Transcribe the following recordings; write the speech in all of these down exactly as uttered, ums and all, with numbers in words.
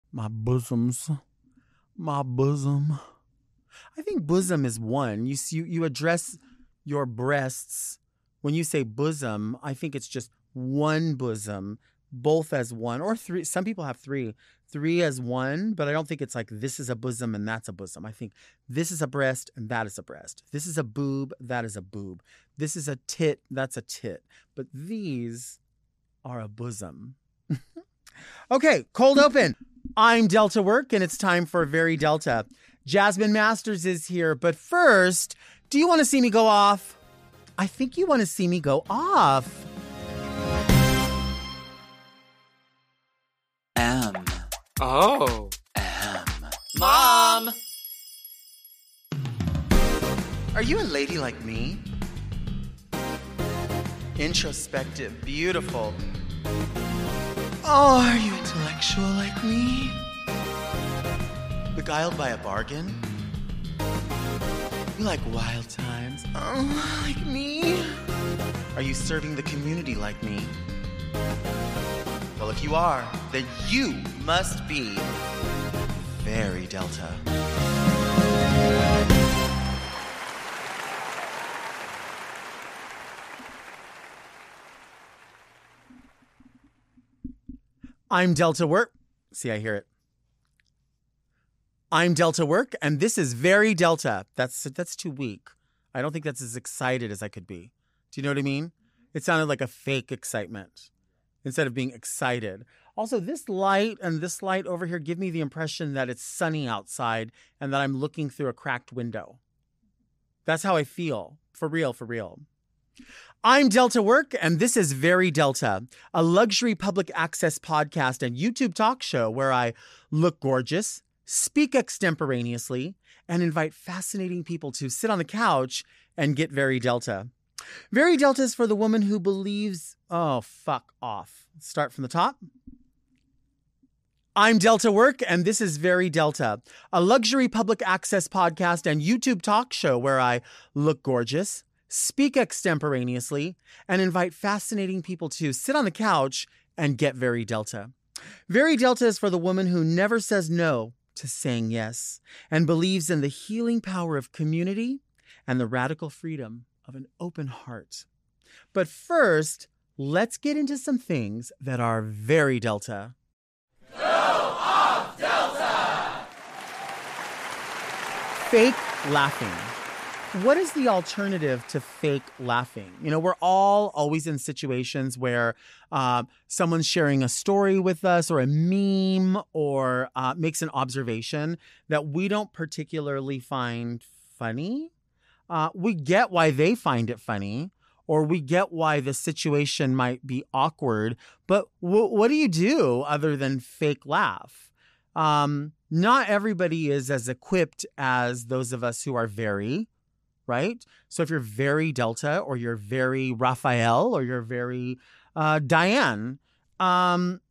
My bosoms. My bosom. I think bosom is one. You you, you address your breasts. When you say bosom, I think it's just one bosom, both as one, or three. Some people have three. Three as one, but I don't think it's like this is a bosom and that's a bosom. I think this is a breast and that is a breast. This is a boob, that is a boob. This is a tit, that's a tit. But these are a bosom. Okay, cold open. I'm Delta Work, and it's time for Very Delta. Jasmine Masters is here, but first, do you want to see me go off? I think you want to see me go off. M. Oh. M. Mom! Are you a lady like me? Introspective, beautiful. Oh, are you intellectual like me? Beguiled by a bargain? You like wild times? Oh, like me? Are you serving the community like me? Well, if you are, then you must be very Delta. I'm Delta Work. See, I hear it. I'm Delta Work, and this is Very Delta. That's that's too weak. I don't think that's as excited as I could be. Do you know what I mean? It sounded like a fake excitement instead of being excited. Also, this light and this light over here give me the impression that it's sunny outside and that I'm looking through a cracked window. That's how I feel. For real, for real. I'm Delta Work, and this is Very Delta, a luxury public access podcast and YouTube talk show where I look gorgeous, speak extemporaneously, and invite fascinating people to sit on the couch and get Very Delta. Very Delta is for the woman who believes... Oh, fuck off. Start from the top. I'm Delta Work, and this is Very Delta, a luxury public access podcast and YouTube talk show where I look gorgeous, speak extemporaneously, and invite fascinating people to sit on the couch and get Very Delta. Very Delta is for the woman who never says no to saying yes and believes in the healing power of community and the radical freedom of an open heart. But first, let's get into some things that are very Delta. Go off, Delta! Fake laughing. What is the alternative to fake laughing? You know, we're all always in situations where uh, someone's sharing a story with us or a meme or uh, makes an observation that we don't particularly find funny. Uh, we get why they find it funny, or we get why the situation might be awkward. But w- what do you do other than fake laugh? Um, not everybody is as equipped as those of us who are very... right? So if you're very Delta or you're very Raphael or you're very uh, Diane, um,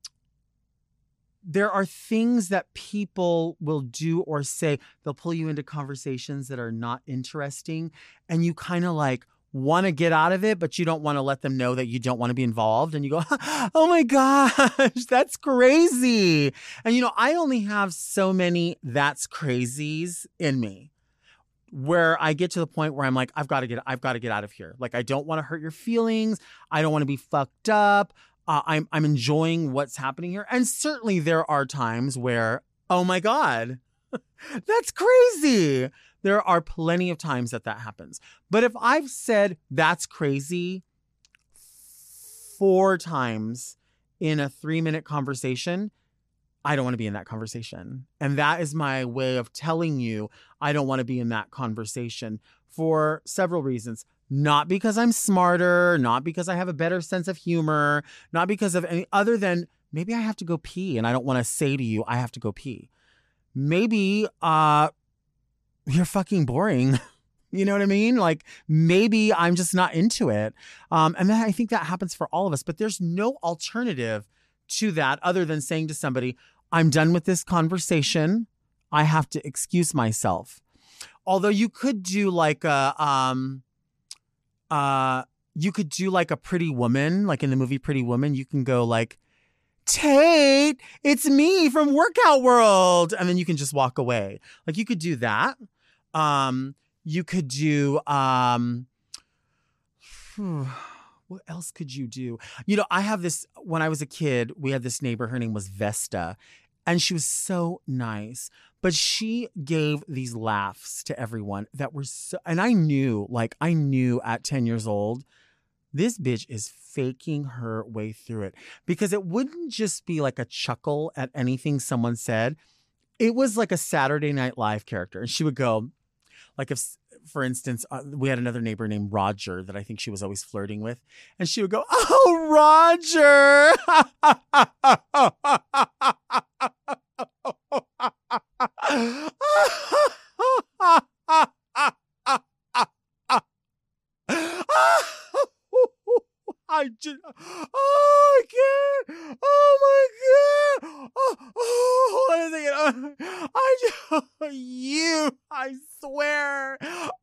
there are things that people will do or say. They'll pull you into conversations that are not interesting and you kind of like want to get out of it, but you don't want to let them know that you don't want to be involved. And you go, oh my gosh, that's crazy. And you know, I only have so many that's crazies in me, where I get to the point where I'm like, I've got to get, I've got to get out of here. Like, I don't want to hurt your feelings. I don't want to be fucked up. Uh, I'm, I'm enjoying what's happening here. And certainly there are times where, oh my God, that's crazy. There are plenty of times that that happens. But if I've said that's crazy four times in a three minute conversation, I don't want to be in that conversation. And that is my way of telling you I don't want to be in that conversation for several reasons. Not because I'm smarter, not because I have a better sense of humor, not because of any other than maybe I have to go pee and I don't want to say to you, I have to go pee. Maybe uh, you're fucking boring. You know what I mean? Like, maybe I'm just not into it. Um, and then I think that happens for all of us, but there's no alternative to that other than saying to somebody, I'm done with this conversation. I have to excuse myself. Although you could do like a, um, uh, you could do like a Pretty Woman, like in the movie Pretty Woman, you can go like, Tate, it's me from Workout World. And then you can just walk away. Like you could do that. Um, you could do, um, what else could you do? You know, I have this, when I was a kid, we had this neighbor, her name was Vesta, and she was so nice, but she gave these laughs to everyone that were so, and I knew, like I knew at ten years old, this bitch is faking her way through it, because it wouldn't just be like a chuckle at anything someone said. It was like a Saturday Night Live character. And she would go, like if, for instance, uh, we had another neighbor named Roger that I think she was always flirting with. And she would go, oh, Roger. I just, oh, I can't. Oh, my God. Oh, oh, hold on a second. I just, you, I swear.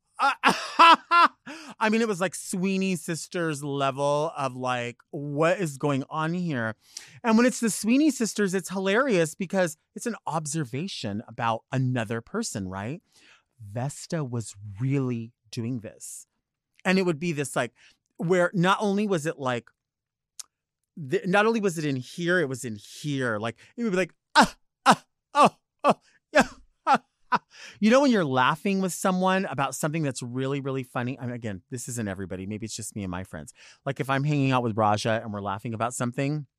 I mean, it was like Sweeney Sisters level of like, what is going on here? And when it's the Sweeney Sisters, it's hilarious because it's an observation about another person, right? Vesta was really doing this. And it would be this like, where not only was it like, the, not only was it in here, it was in here. Like, it would be like, ah, ah, oh, oh, yeah. Ah, ah. You know, when you're laughing with someone about something that's really, really funny. I mean, again, this isn't everybody. Maybe it's just me and my friends. Like if I'm hanging out with Raja and we're laughing about something,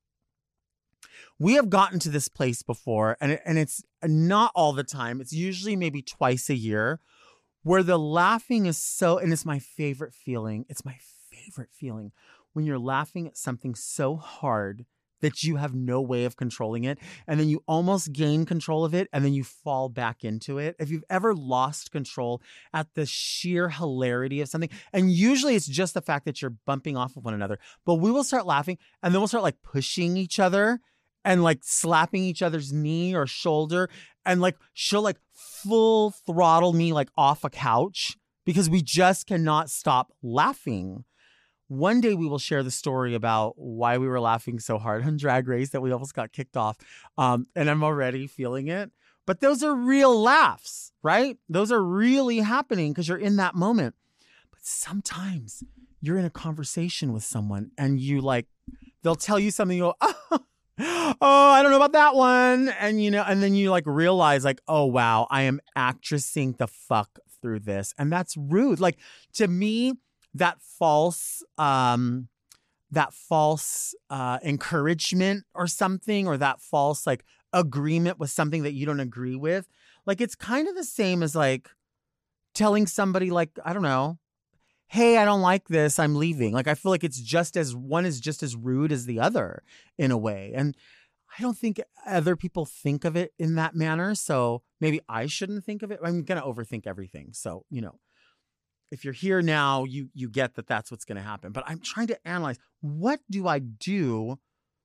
we have gotten to this place before, and it, and it's not all the time. It's usually maybe twice a year where the laughing is so, and it's my favorite feeling. It's my favorite feeling when you're laughing at something so hard that you have no way of controlling it. And then you almost gain control of it. And then you fall back into it. If you've ever lost control at the sheer hilarity of something, and usually it's just the fact that you're bumping off of one another, but we will start laughing and then we'll start like pushing each other and like slapping each other's knee or shoulder. And like, she'll like full throttle me like off a couch because we just cannot stop laughing. One day we will share the story about why we were laughing so hard on Drag Race that we almost got kicked off. Um, and I'm already feeling it. But those are real laughs, right? Those are really happening because you're in that moment. But sometimes you're in a conversation with someone and you like, they'll tell you something, you go, oh, oh, I don't know about that one. And, you know, and then you like realize like, oh, wow, I am actressing the fuck through this. And that's rude. Like to me, that false, um, that false uh, encouragement or something, or that false like agreement with something that you don't agree with. Like it's kind of the same as like telling somebody like, I don't know, hey, I don't like this, I'm leaving. Like I feel like it's just as, one is just as rude as the other in a way. And I don't think other people think of it in that manner. So maybe I shouldn't think of it. I'm going to overthink everything. So, you know. If you're here now, you you get that that's what's going to happen. But I'm trying to analyze, what do I do?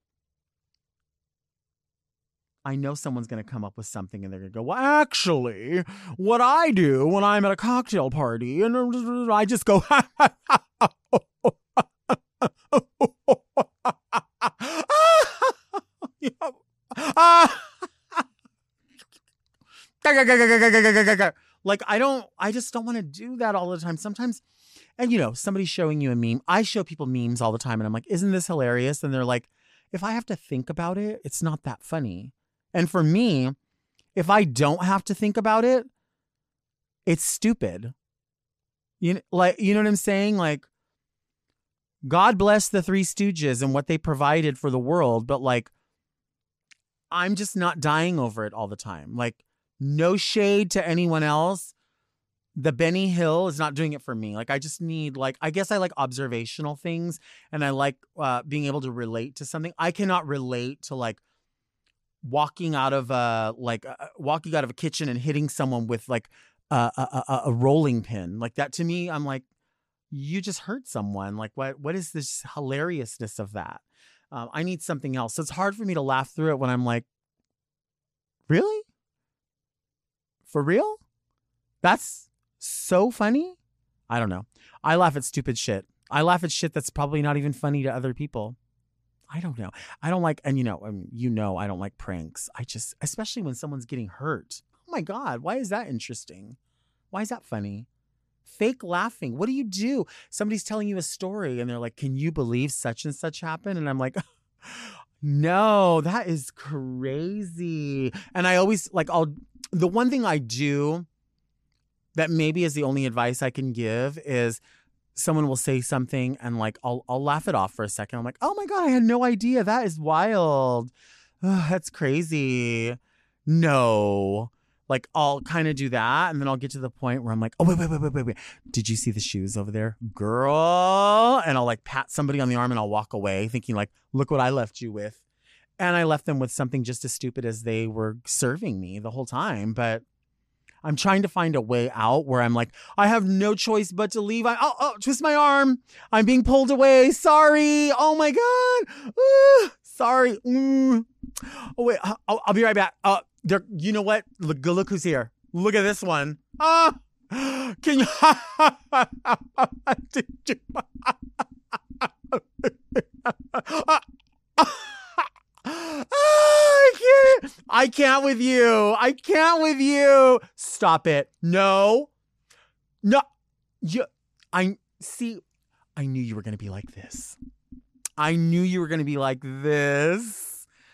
I know someone's going to come up with something and they're going to go, well, actually, what I do when I'm at a cocktail party, and I just go, like, I don't, I just don't want to do that all the time. Sometimes, and you know, somebody's showing you a meme. I show people memes all the time and I'm like, isn't this hilarious? And they're like, if I have to think about it, it's not that funny. And for me, if I don't have to think about it, it's stupid. You know, like, you know what I'm saying? Like, God bless the Three Stooges and what they provided for the world. But like, I'm just not dying over it all the time. Like, no shade to anyone else. The Benny Hill is not doing it for me. Like, I just need, like, I guess I like observational things and I like uh, being able to relate to something. I cannot relate to like walking out of a, like uh, walking out of a kitchen and hitting someone with like a, a, a, a rolling pin. Like that to me, I'm like, you just hurt someone. Like, what, what is this hilariousness of that? Um, I need something else. So it's hard for me to laugh through it when I'm like, really? For real? That's so funny? I don't know. I laugh at stupid shit. I laugh at shit that's probably not even funny to other people. I don't know. I don't like, and you know, I mean, you know, I don't like pranks. I just, especially when someone's getting hurt. Oh my God, why is that interesting? Why is that funny? Fake laughing. What do you do? Somebody's telling you a story and they're like, can you believe such and such happened? And I'm like, no, that is crazy. And I always like, I'll, the one thing I do that maybe is the only advice I can give is someone will say something and like, I'll, I'll laugh it off for a second. I'm like, oh my God, I had no idea. That is wild. Ugh, that's crazy. No. Like, I'll kind of do that, and then I'll get to the point where I'm like, oh, wait, wait, wait, wait, wait, wait. Did you see the shoes over there? Girl. And I'll, like, pat somebody on the arm, and I'll walk away thinking, like, look what I left you with. And I left them with something just as stupid as they were serving me the whole time. But I'm trying to find a way out where I'm like, I have no choice but to leave. I, oh, oh, twist my arm. I'm being pulled away. Sorry. Oh, my God. Ooh, sorry. Mm. Oh, wait. I'll, I'll be right back. Uh, There, you know what? Look, look who's here. Look at this one. Ah, can you? Did you? I can't. I can't with you. I can't with you. Stop it. No. No. You. I see. I knew you were going to be like this. I knew you were going to be like this.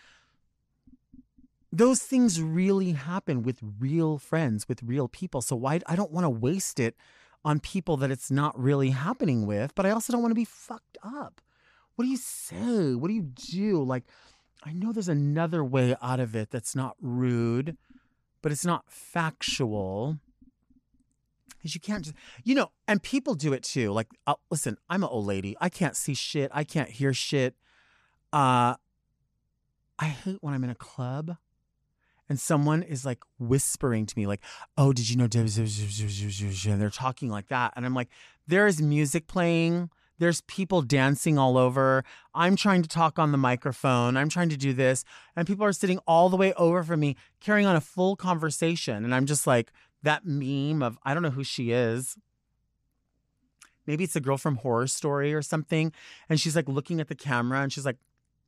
Those things really happen with real friends, with real people. So why I don't want to waste it on people that it's not really happening with, but I also don't want to be fucked up. What do you say? What do you do? Like, I know there's another way out of it that's not rude, but it's not factual. Because you can't just, you know, and people do it too. Like, uh, listen, I'm an old lady. I can't see shit. I can't hear shit. Uh, I hate when I'm in a club and someone is like whispering to me like, oh, did you know? And they're talking like that. And I'm like, there is music playing. There's people dancing all over. I'm trying to talk on the microphone. I'm trying to do this. And people are sitting all the way over from me, carrying on a full conversation. And I'm just like, that meme of, I don't know who she is. Maybe it's a girl from Horror Story or something. And she's like looking at the camera and she's like,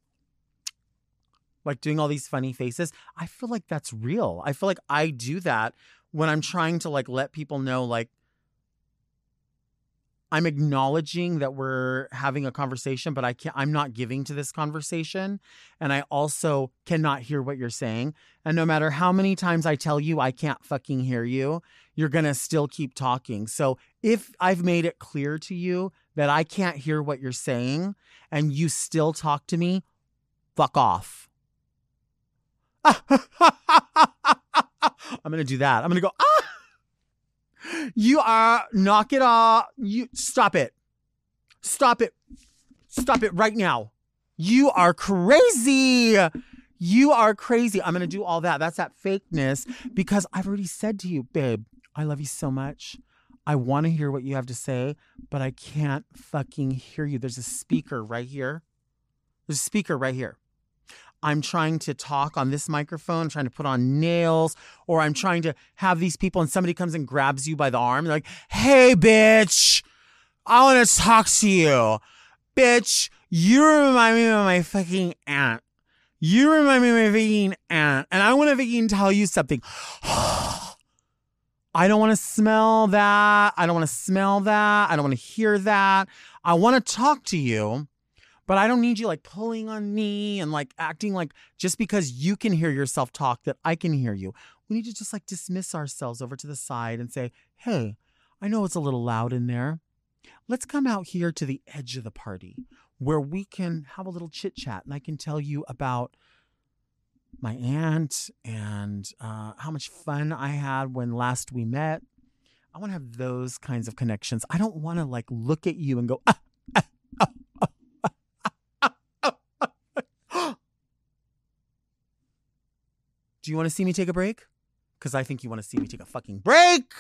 like doing all these funny faces. I feel like that's real. I feel like I do that when I'm trying to like let people know, like, I'm acknowledging that we're having a conversation, but I can't, I'm not giving to this conversation. And I also cannot hear what you're saying. And no matter how many times I tell you I can't fucking hear you, you're going to still keep talking. So if I've made it clear to you that I can't hear what you're saying and you still talk to me, fuck off. I'm going to do that. I'm going to go, ah, you are, knock it off. You stop it. Stop it. Stop it right now. You are crazy. You are crazy. I'm going to do all that. That's that fakeness because I've already said to you, babe, I love you so much. I want to hear what you have to say, but I can't fucking hear you. There's a speaker right here. There's a speaker right here. I'm trying to talk on this microphone, I'm trying to put on nails, or I'm trying to have these people and somebody comes and grabs you by the arm. They're like, hey, bitch, I want to talk to you. Bitch, you remind me of my fucking aunt. You remind me of my fucking aunt. And I want to fucking tell you something. I don't want to smell that. I don't want to smell that. I don't want to hear that. I want to talk to you. But I don't need you like pulling on me and like acting like just because you can hear yourself talk that I can hear you. We need to just like dismiss ourselves over to the side and say, hey, I know it's a little loud in there. Let's come out here to the edge of the party where we can have a little chit chat and I can tell you about my aunt and uh, how much fun I had when last we met. I want to have those kinds of connections. I don't want to like look at you and go, ah, ah, ah, ah. Do you want to see me take a break? Because I think you want to see me take a fucking break.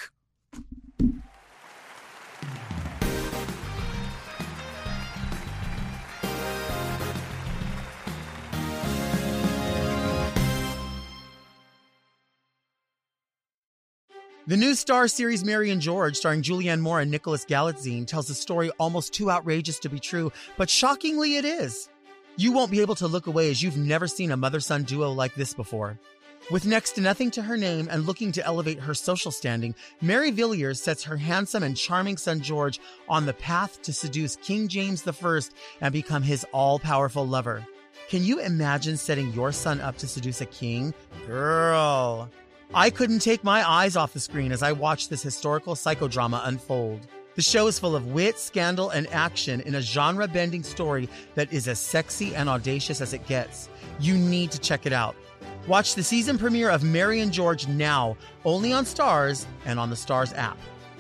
The new Star series Mary and George, starring Julianne Moore and Nicholas Galitzine, tells a story almost too outrageous to be true, but shockingly it is. You won't be able to look away as you've never seen a mother-son duo like this before. With next to nothing to her name and looking to elevate her social standing, Mary Villiers sets her handsome and charming son George on the path to seduce King James the First and become his all-powerful lover. Can you imagine setting your son up to seduce a king? Girl. I couldn't take my eyes off the screen as I watched this historical psychodrama unfold. The show is full of wit, scandal, and action in a genre-bending story that is as sexy and audacious as it gets. You need to check it out. Watch the season premiere of Mary and George now, only on Starz and on the Starz app.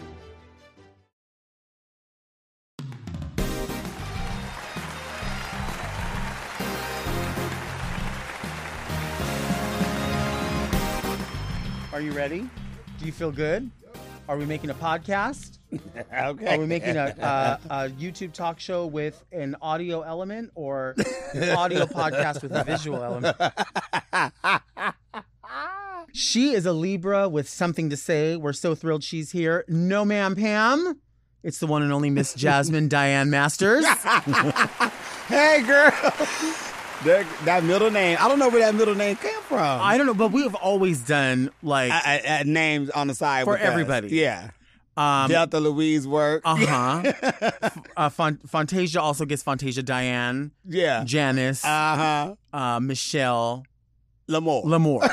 Are you ready? Do you feel good? Are we making a podcast? Okay. Are we making a, a, a YouTube talk show with an audio element or an audio podcast with a visual element? She is a Libra with something to say. We're so thrilled she's here. No, ma'am, Pam. It's the one and only Miss Jasmine Diane Masters. Hey, girl. That, that middle name. I don't know where that middle name came from. I don't know, but we have always done like I, I, I, names on the side for with us. everybody. Yeah. Um, Delta Louise work. Uh-huh. uh, Font- Fantasia also gets Fantasia Diane. Yeah. Janice. Uh-huh. Uh, Michelle. L'Amour. L'Amour.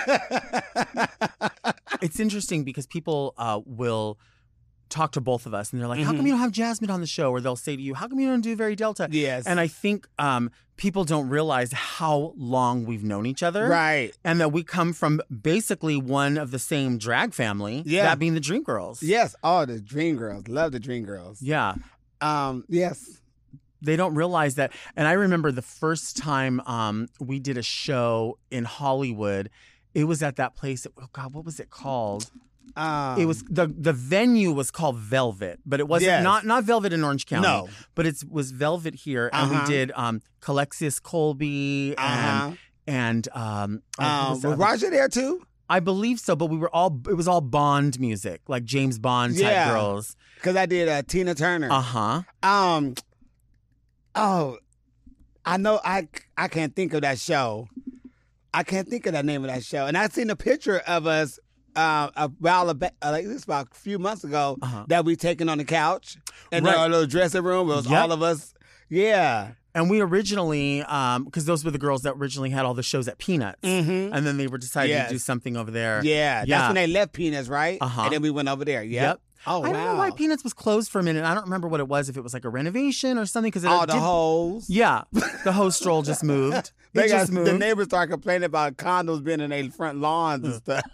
It's interesting because people uh, will talk to both of us and they're like, how come Mhm. you don't have Jasmine on the show? Or they'll say to you, how come you don't do Very Delta? Yes. And I think um, people don't realize how long we've known each other. Right. And that we come from basically one of the same drag family, Yeah. that being the Dream Girls. Yes. Oh, the Dream Girls. Love the Dream Girls. Yeah. Um. Yes. They don't realize that. And I remember the first time um, we did a show in Hollywood, it was at that place. Oh, God, what was it called? Um, It was the the venue was called Velvet, but it wasn't Yes. not not Velvet in Orange County. No. But it was Velvet here, and Uh-huh. we did um, Calexis Colby Uh-huh. and and um, oh, who Um, was the was other- Roger there too? I believe so, but we were all it was all Bond music, like James Bond type Yeah. girls. Because I did uh, Tina Turner. Uh huh. Um. Oh, I know. I I can't think of that show. I can't think of the name of that show. And I seen a picture of us uh, a while back, uh, like this about a few months ago, Uh-huh. that we taken on the couch in Right. our little dressing room. It was Yep. all of us. Yeah. And we originally, um, because those were the girls that originally had all the shows at Peanuts, Mm-hmm. and then they were decided Yes. to do something over there. Yeah. Yeah. That's when they left Peanuts, right? Uh-huh. And then we went over there. Yep. Yep. Oh, I wow. don't know why Peanuts was closed for a minute. I don't remember what it was. If it was like a renovation or something, because All the did, hoes. Yeah, the host stroll just moved. They It got, just moved. the neighbors started complaining about condos being in their front lawns and stuff.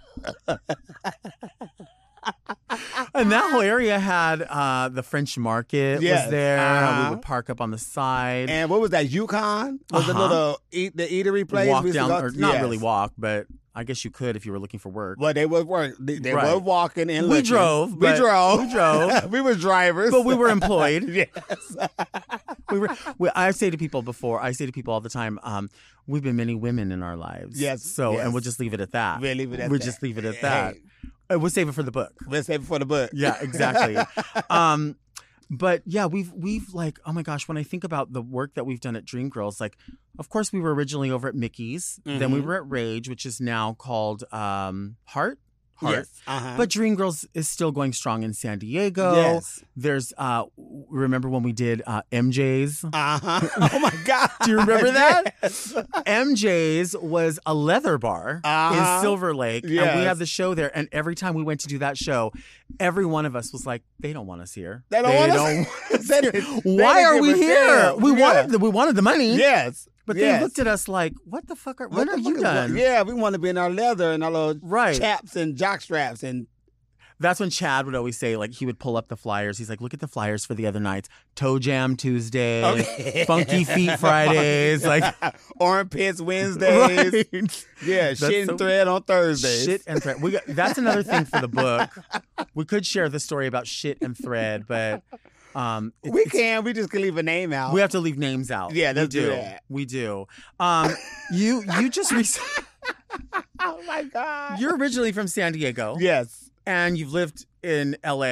And that whole area had uh, the French Market Yes. was there. Uh-huh. We would park up on the side, And what was that? Yukon was the Uh-huh. little eat the eatery place. walk we used to down, go- or not Yes. really walk, but I guess you could if you were looking for work. Well, they were work. They, they Right. were walking and We looking. drove, We but- drove. we drove. we were drivers. But we were employed. Yes. we were. We, I say to people before. I say to people all the time. Um, we've been many women in our lives. Yes, So, yes. and we'll just leave it at that. We'll leave it at We'll that. just leave it at Hey. that. Uh, We'll save it for the book. Let's save it for the book. Yeah, exactly. um, but yeah, we've we've like, oh my gosh, when I think about the work that we've done at Dreamgirls, like, of course we were originally over at Mickey's, then we Mhm. were at Rage, which is now called um, Heart. Heart. Yes. Uh-huh. But Dreamgirls is still going strong in San Diego. Yes. There's uh, remember when we did uh, M J's? Uh-huh. Oh my God. Do you remember that? Yes. M J's was a leather bar Uh-huh. in Silver Lake, and we Yes. had the show there. And every time we went to do that show, every one of us was like, "They don't want us here. They don't want us- don't They want us didn't- here. they Why didn't are give we a here? damn. We Yeah. wanted the we wanted the money, Yes. but yes. they looked at us like, "What the fuck? Are, What what the are fuck you is done?" going- Yeah, we want to be in our leather and our little Right. chaps and jock straps and That's when Chad would always say, like, he would pull up the flyers. He's like, "Look at the flyers for the other nights: Toe Jam Tuesday, Okay. Funky Feet Fridays, like armpits Wednesdays. right." Yeah, That's shit and so- thread on Thursdays. Shit and thread. We got, that's another thing for the book. We could share the story about shit and thread, but um, it- we it's- can. We just can leave a name out. We have to leave names out. Yeah, we let's do do. that. We do. Um, you you just rec- oh my God. you're originally from San Diego, Yes. and you've lived in L A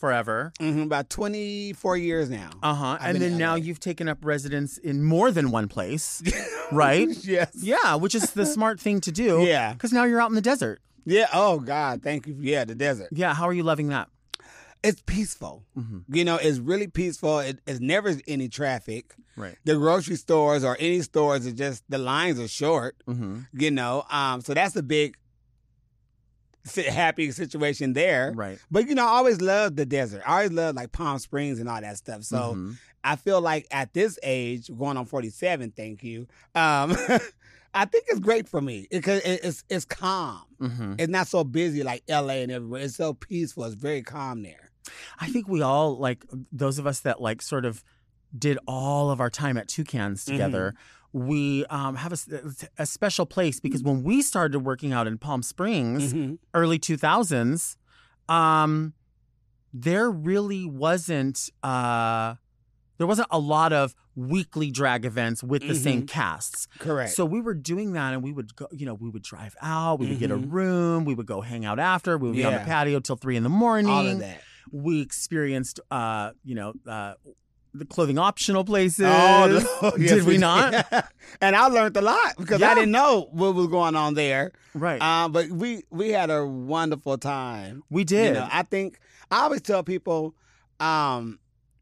forever. Mm-hmm, about twenty-four years now. Uh-huh. I've And been then in now L A. you've taken up residence in more than one place, right? Yes. Yeah, which is the smart thing to do. Yeah. Because now you're out in the desert. Yeah. Oh, God. Thank you. Yeah, the desert. Yeah, how are you loving that? It's peaceful. Mm-hmm. You know, it's really peaceful. It, it's never any traffic. Right. The grocery stores or any stores are just, the lines are short, Mm-hmm. you know. Um, so that's a big si- happy situation there. Right. But, you know, I always loved the desert. I always loved like Palm Springs and all that stuff. So Mhm. I feel like at this age, going on forty-seven, thank you, um, I think it's great for me because it, it's it's calm. Mhm. It's not so busy like L A and everywhere. It's so peaceful. It's very calm there. I think we all, like, those of us that, like, sort of did all of our time at Toucans together, we um, have a, s- a special place because when we started working out in Palm Springs, Mhm. early two thousands, um, there really wasn't uh, there wasn't a lot of weekly drag events with the same Mhm. casts. Correct. So we were doing that, and we would go, you know, we would drive out, we would get a Mhm. room, we would go hang out after, we would be on the Yeah. patio till three in the morning. all of that. We experienced, uh, you know, uh, the clothing optional places. Oh, yes, Did we not? And I learned a lot because Yeah. I didn't know what was going on there. Right. Um, but we we had a wonderful time. we did. You know, I think I always tell people, um,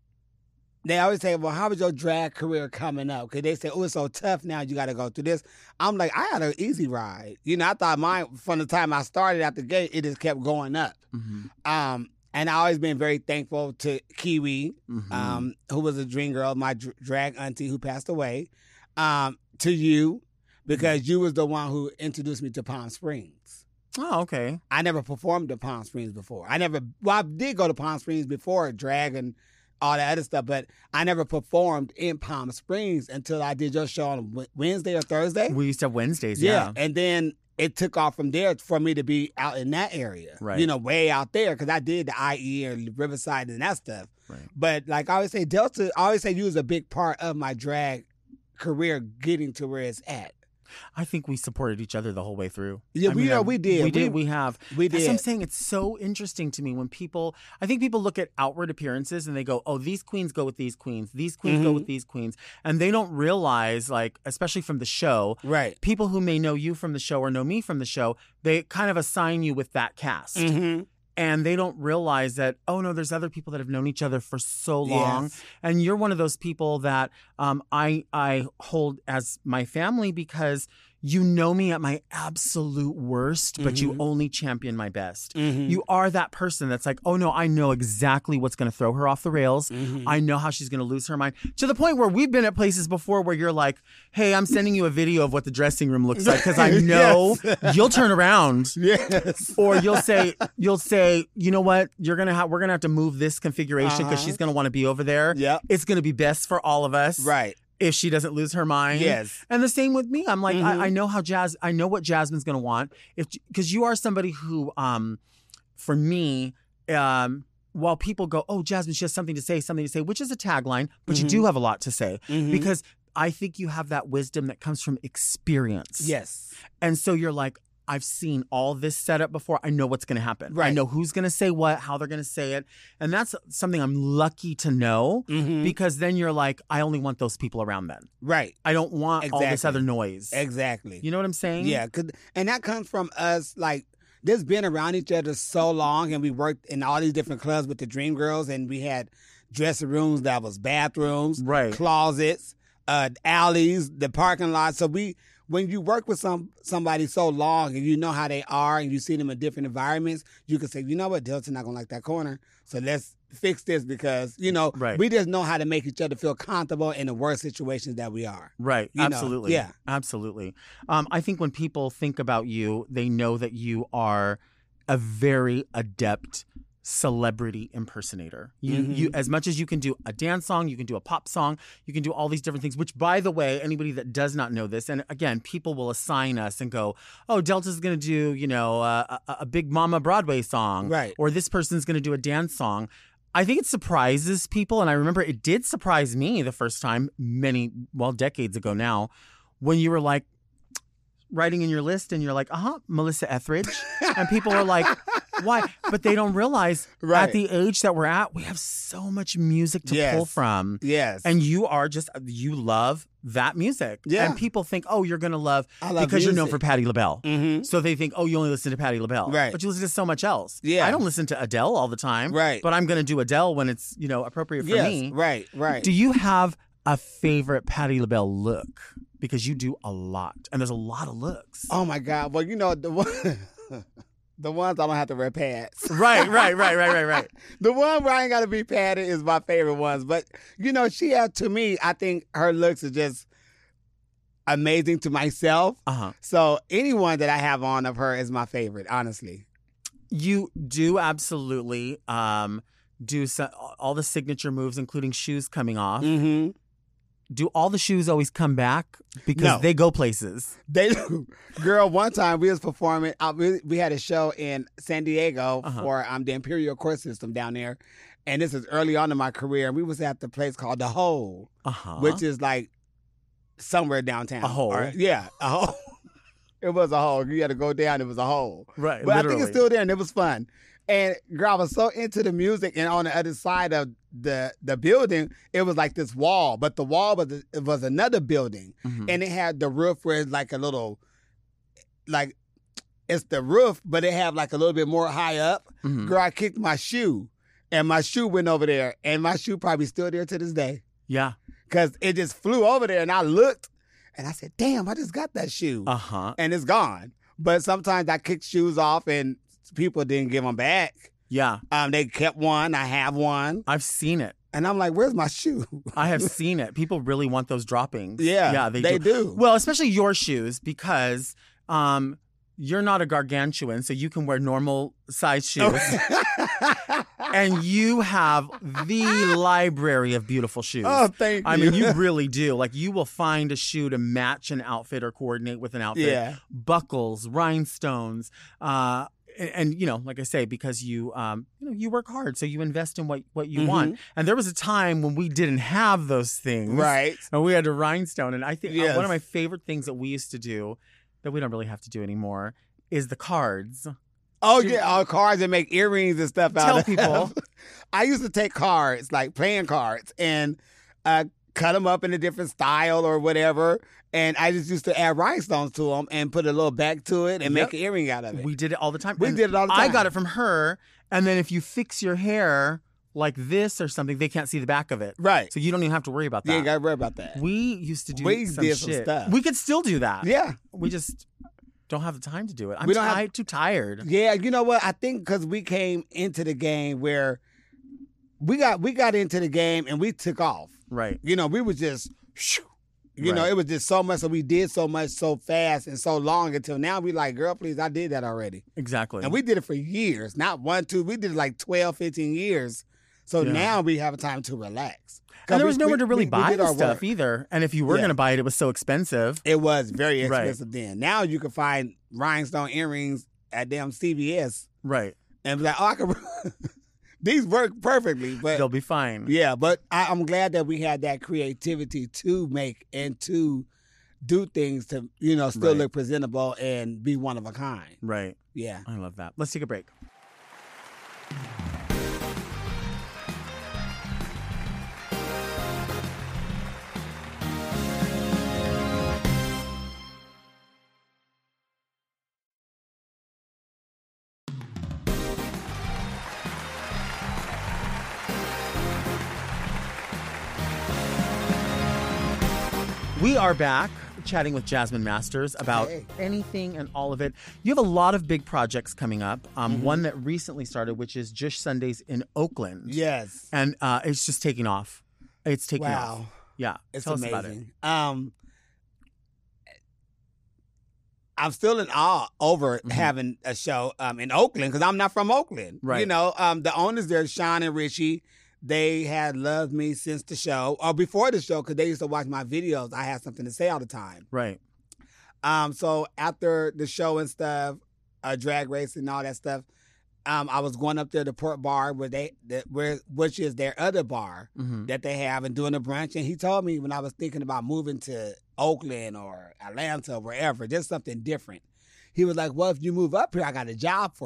they always say, "Well, how was your drag career coming up?" Because they say, "Oh, it's so tough now. You got to go through this." I'm like, I had an easy ride. You know, I thought mine from the time I started at the gate, it just kept going up. Mhm. Um, and I always been very thankful to Kiwi, Mhm. um, who was a dream girl, my dr- drag auntie who passed away, um, to you, because you was the one who introduced me to Palm Springs. Oh, okay. I never performed at Palm Springs before. I never, well, I did go to Palm Springs before, drag and all that other stuff, but I never performed in Palm Springs until I did your show on Wed- Wednesday or Thursday. We used to have Wednesdays. Yeah. And then it took off from there for me to be out in that area, Right. you know, way out there, because I did the I E and Riverside and that stuff. Right. But like I always say, Delta, I always say you was a big part of my drag career getting to where it's at. I think we supported each other the whole way through. Yeah, I we- mean, yeah, I- we did. We did. We- We have. We That's what I'm did. saying. It's so interesting to me when people, I think people look at outward appearances and they go, oh, these queens go with these queens. These queens go Mhm. with these queens. And they don't realize, like, especially from the show, Right. people who may know you from the show or know me from the show, they kind of assign you with that cast. Mm-hmm. And they don't realize that, oh, no, there's other people that have known each other for so long. Yes. And you're one of those people that um, I I hold as my family because you know me at my absolute worst, but you Mhm. only champion my best. Mhm. You are that person that's like, oh, no, I know exactly what's going to throw her off the rails. Mhm. I know how she's going to lose her mind. To the point where we've been at places before where you're like, hey, I'm sending you a video of what the dressing room looks like because I know Yes. you'll turn around. Yes. Or you'll say, you'll say, you know what? You're gonna have, we're gonna have to move this configuration because Uh-huh. she's gonna want to be over there. Yep. It's gonna be best for all of us, Right. if she doesn't lose her mind. Yes. And the same with me. I'm like, Mhm. I, I know how Jazz, I know what Jasmine's gonna want. If because you are somebody who, um, for me, um. While people go, oh, Jasmine, she has something to say, something to say, which is a tagline, but you Mhm. do have a lot to say Mhm. because I think you have that wisdom that comes from experience. Yes. And so you're like, I've seen all this setup before. I know what's going to happen. I Right. know who's going to say what, how they're going to say it. And that's something I'm lucky to know Mhm. because then you're like, I only want those people around then. Right. I don't want all this Exactly. other noise. Exactly. You know what I'm saying? Yeah, 'cause- and that comes from us, like, just being around each other so long, and we worked in all these different clubs with the Dream Girls, and we had dressing rooms that was bathrooms, Right. closets, uh, alleys, the parking lot. So we, when you work with some somebody so long, and you know how they are, and you see them in different environments, you can say, you know what, Delta's not gonna like that corner, so let's fix this because you know Right. we just know how to make each other feel comfortable in the worst situations that we are. Right. You know, Absolutely. yeah. Absolutely. Um, I think when people think about you, they know that you are a very adept celebrity impersonator. You, Mhm. you, as much as you can do a dance song, you can do a pop song, you can do all these different things. Which, by the way, anybody that does not know this, and again, people will assign us and go, "Oh, Delta's going to do, you know, uh, a, a Big Mama Broadway song, Right. Or this person's going to do a dance song." I think it surprises people, and I remember it did surprise me the first time, many well decades ago now, when you were like writing in your list and you're like, uh huh, Melissa Etheridge, and people are like, Why? But they don't realize Right. at the age that we're at, we have so much music to Yes. pull from. Yes. And you are just, you love that music. Yeah. And people think, oh, you're going to love, I love because you're known for music. Patti LaBelle. Mm-hmm. So they think, oh, you only listen to Patti LaBelle. Right. But you listen to so much else. Yeah. I don't listen to Adele all the time. Right. But I'm going to do Adele when it's, you know, appropriate for Yes. me. Right. Right. Do you have a favorite Patti LaBelle look? Because you do a lot. And there's a lot of looks. Oh my God. Well, you know the one, the ones I don't have to wear pads. Right, right, right, right, right, right. The one where I ain't got to be padded is my favorite ones. But you know, she had to me. I think her looks are just amazing to myself. Uh-huh. So anyone that I have on of her is my favorite. Honestly. You do absolutely um, do so, all the signature moves, including shoes coming off. Mm-hmm. Do all the shoes always come back? Because No. they go places. They, girl, one time we was performing. Uh, we, we had a show in San Diego Uh-huh. for um, the Imperial Court System down there, and this is early on in my career. And we was at the place called The Hole, Uh-huh. which is like somewhere downtown. A hole? Or- yeah, a hole. It was a hole. You had to go down. It was a hole. Right, But I literally. think it's still there, and it was fun. And girl, I was so into the music, and on the other side of the the building, it was like this wall, but the wall was it was another building, Mhm. and it had the roof where it's like a little, like it's the roof, but it had like a little bit more high up. Mhm. Girl, I kicked my shoe, and my shoe went over there, and my shoe probably still there to this day, Yeah. cause it just flew over there, and I looked, and I said, "Damn, I just got that shoe," Uh-huh. and it's gone. But sometimes I kick shoes off, and people didn't give them back. Yeah. Um, they kept one. I have one, I've seen it. and I'm like, "Where's my shoe?" I have seen it. People really want those droppings. Yeah, Yeah, they, they do. do. Well, especially your shoes, because um, you're not a gargantuan, so you can wear normal size shoes. And you have the library of beautiful shoes. Oh, thank I you. mean, you really do. Like, you will find a shoe to match an outfit or coordinate with an outfit. Yeah. Buckles, rhinestones, uh, and, and you know, like I say, because you, um, you know, you work hard, so you invest in what what you Mhm. want. And there was a time when we didn't have those things, Right. And we had to rhinestone. And I think uh, Yes. one of my favorite things that we used to do, that we don't really have to do anymore, is the cards. Oh yeah, all cards that make earrings and stuff out Tell of people. I used to take cards, like playing cards, and uh, cut them up in a different style or whatever. And I just used to add rhinestones to them and put a little back to it and Yep. make an earring out of it. We did it all the time. We And did it all the I time. got it from her. And then if you fix your hair like this or something, they can't see the back of it. Right. So you don't even have to worry about You that. ain't got to worry about that. We used to do We some did some shit. stuff. We could still do that. Yeah. We just don't have the time to do it. I'm We don't ti- have- too tired. Yeah, you know what? I think because we came into the game where we got we got into the game and we took off. Right. You know, we was just, shoo. you know, Right. it was just so much. So we did so much so fast and so long until now we like, girl, please, I did that already. Exactly. And we did it for years, not one, two. We did it like twelve, fifteen years. So Yeah. now we have time to relax. 'Cause and there we- was nowhere we- to really we- we buy did the our stuff work. either. And if you were Yeah. going to buy it, it was so expensive. It was very Right. expensive then. Now you can find rhinestone earrings at damn C V S Right. and be like, oh, I can. These work perfectly, but They'll be fine. yeah, but I, I'm glad that we had that creativity to make and to do things to, you know, still Right. look presentable and be one of a kind. Right. Yeah. I love that. Let's take a break. We are back chatting with Jasmine Masters about Hey. anything and all of it. You have a lot of big projects coming up. Um, Mm-hmm. One that recently started, which is Jush Sundays in Oakland. Yes. And uh, it's just taking off. It's taking Wow. off. Yeah. It's Tell us about it. amazing. Um, I'm still in awe over Mhm. having a show um, in Oakland because I'm not from Oakland. Right. You know, um, the owners there, Sean and Richie, they had loved me since the show or before the show because they used to watch my videos. I had something to say all the time. Right. Um, so after the show and stuff, uh, drag race and all that stuff, um, I was going up there to Port Bar where they, that, where which is their other bar Mhm. that they have and doing a brunch. And he told me when I was thinking about moving to Oakland or Atlanta or wherever, just something different. He was like, "Well, if you move up here, I got a job for you."